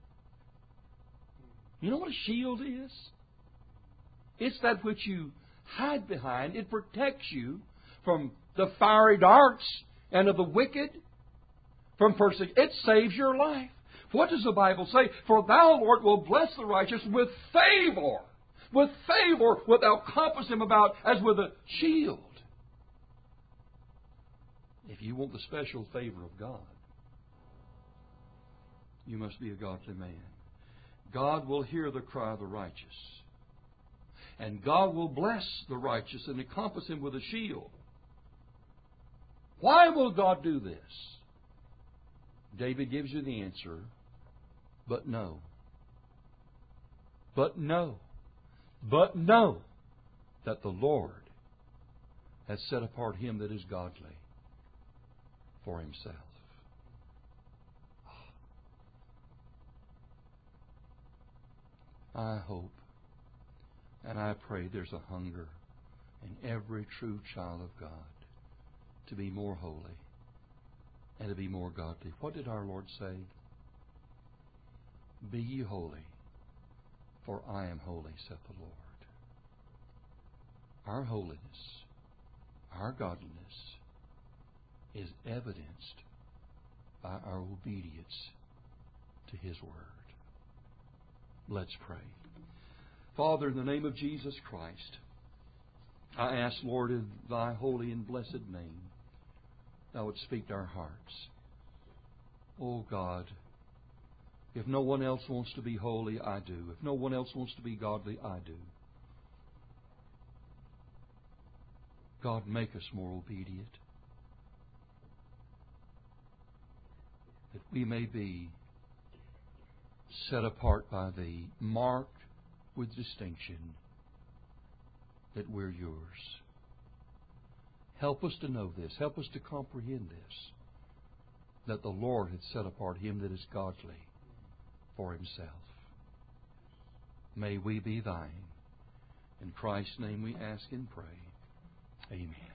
You know what a shield is? It's that which you hide behind. It protects you from the fiery darts and of the wicked, from persecution. It saves your life. What does the Bible say? For Thou, Lord, will bless the righteous with favor. With favor wilt Thou compass him about as with a shield. If you want the special favor of God, you must be a godly man. God will hear the cry of the righteous. And God will bless the righteous and encompass him with a shield. Why will God do this? David gives you the answer, but know. But know. But know that the Lord has set apart him that is godly for himself. I hope and I pray there's a hunger in every true child of God to be more holy and to be more godly. What did our Lord say? Be ye holy, for I am holy, saith the Lord. Our holiness, our godliness is evidenced by our obedience to His Word. Let's pray. Father, in the name of Jesus Christ, I ask, Lord, in Thy holy and blessed name, Thou would speak to our hearts. Oh God, if no one else wants to be holy, I do. If no one else wants to be godly, I do. God, make us more obedient, that we may be set apart by Thee, marked with distinction, that we're Yours. Help us to know this. Help us to comprehend this, that the Lord had set apart him that is godly for Himself. May we be Thine. In Christ's name we ask and pray. Amen.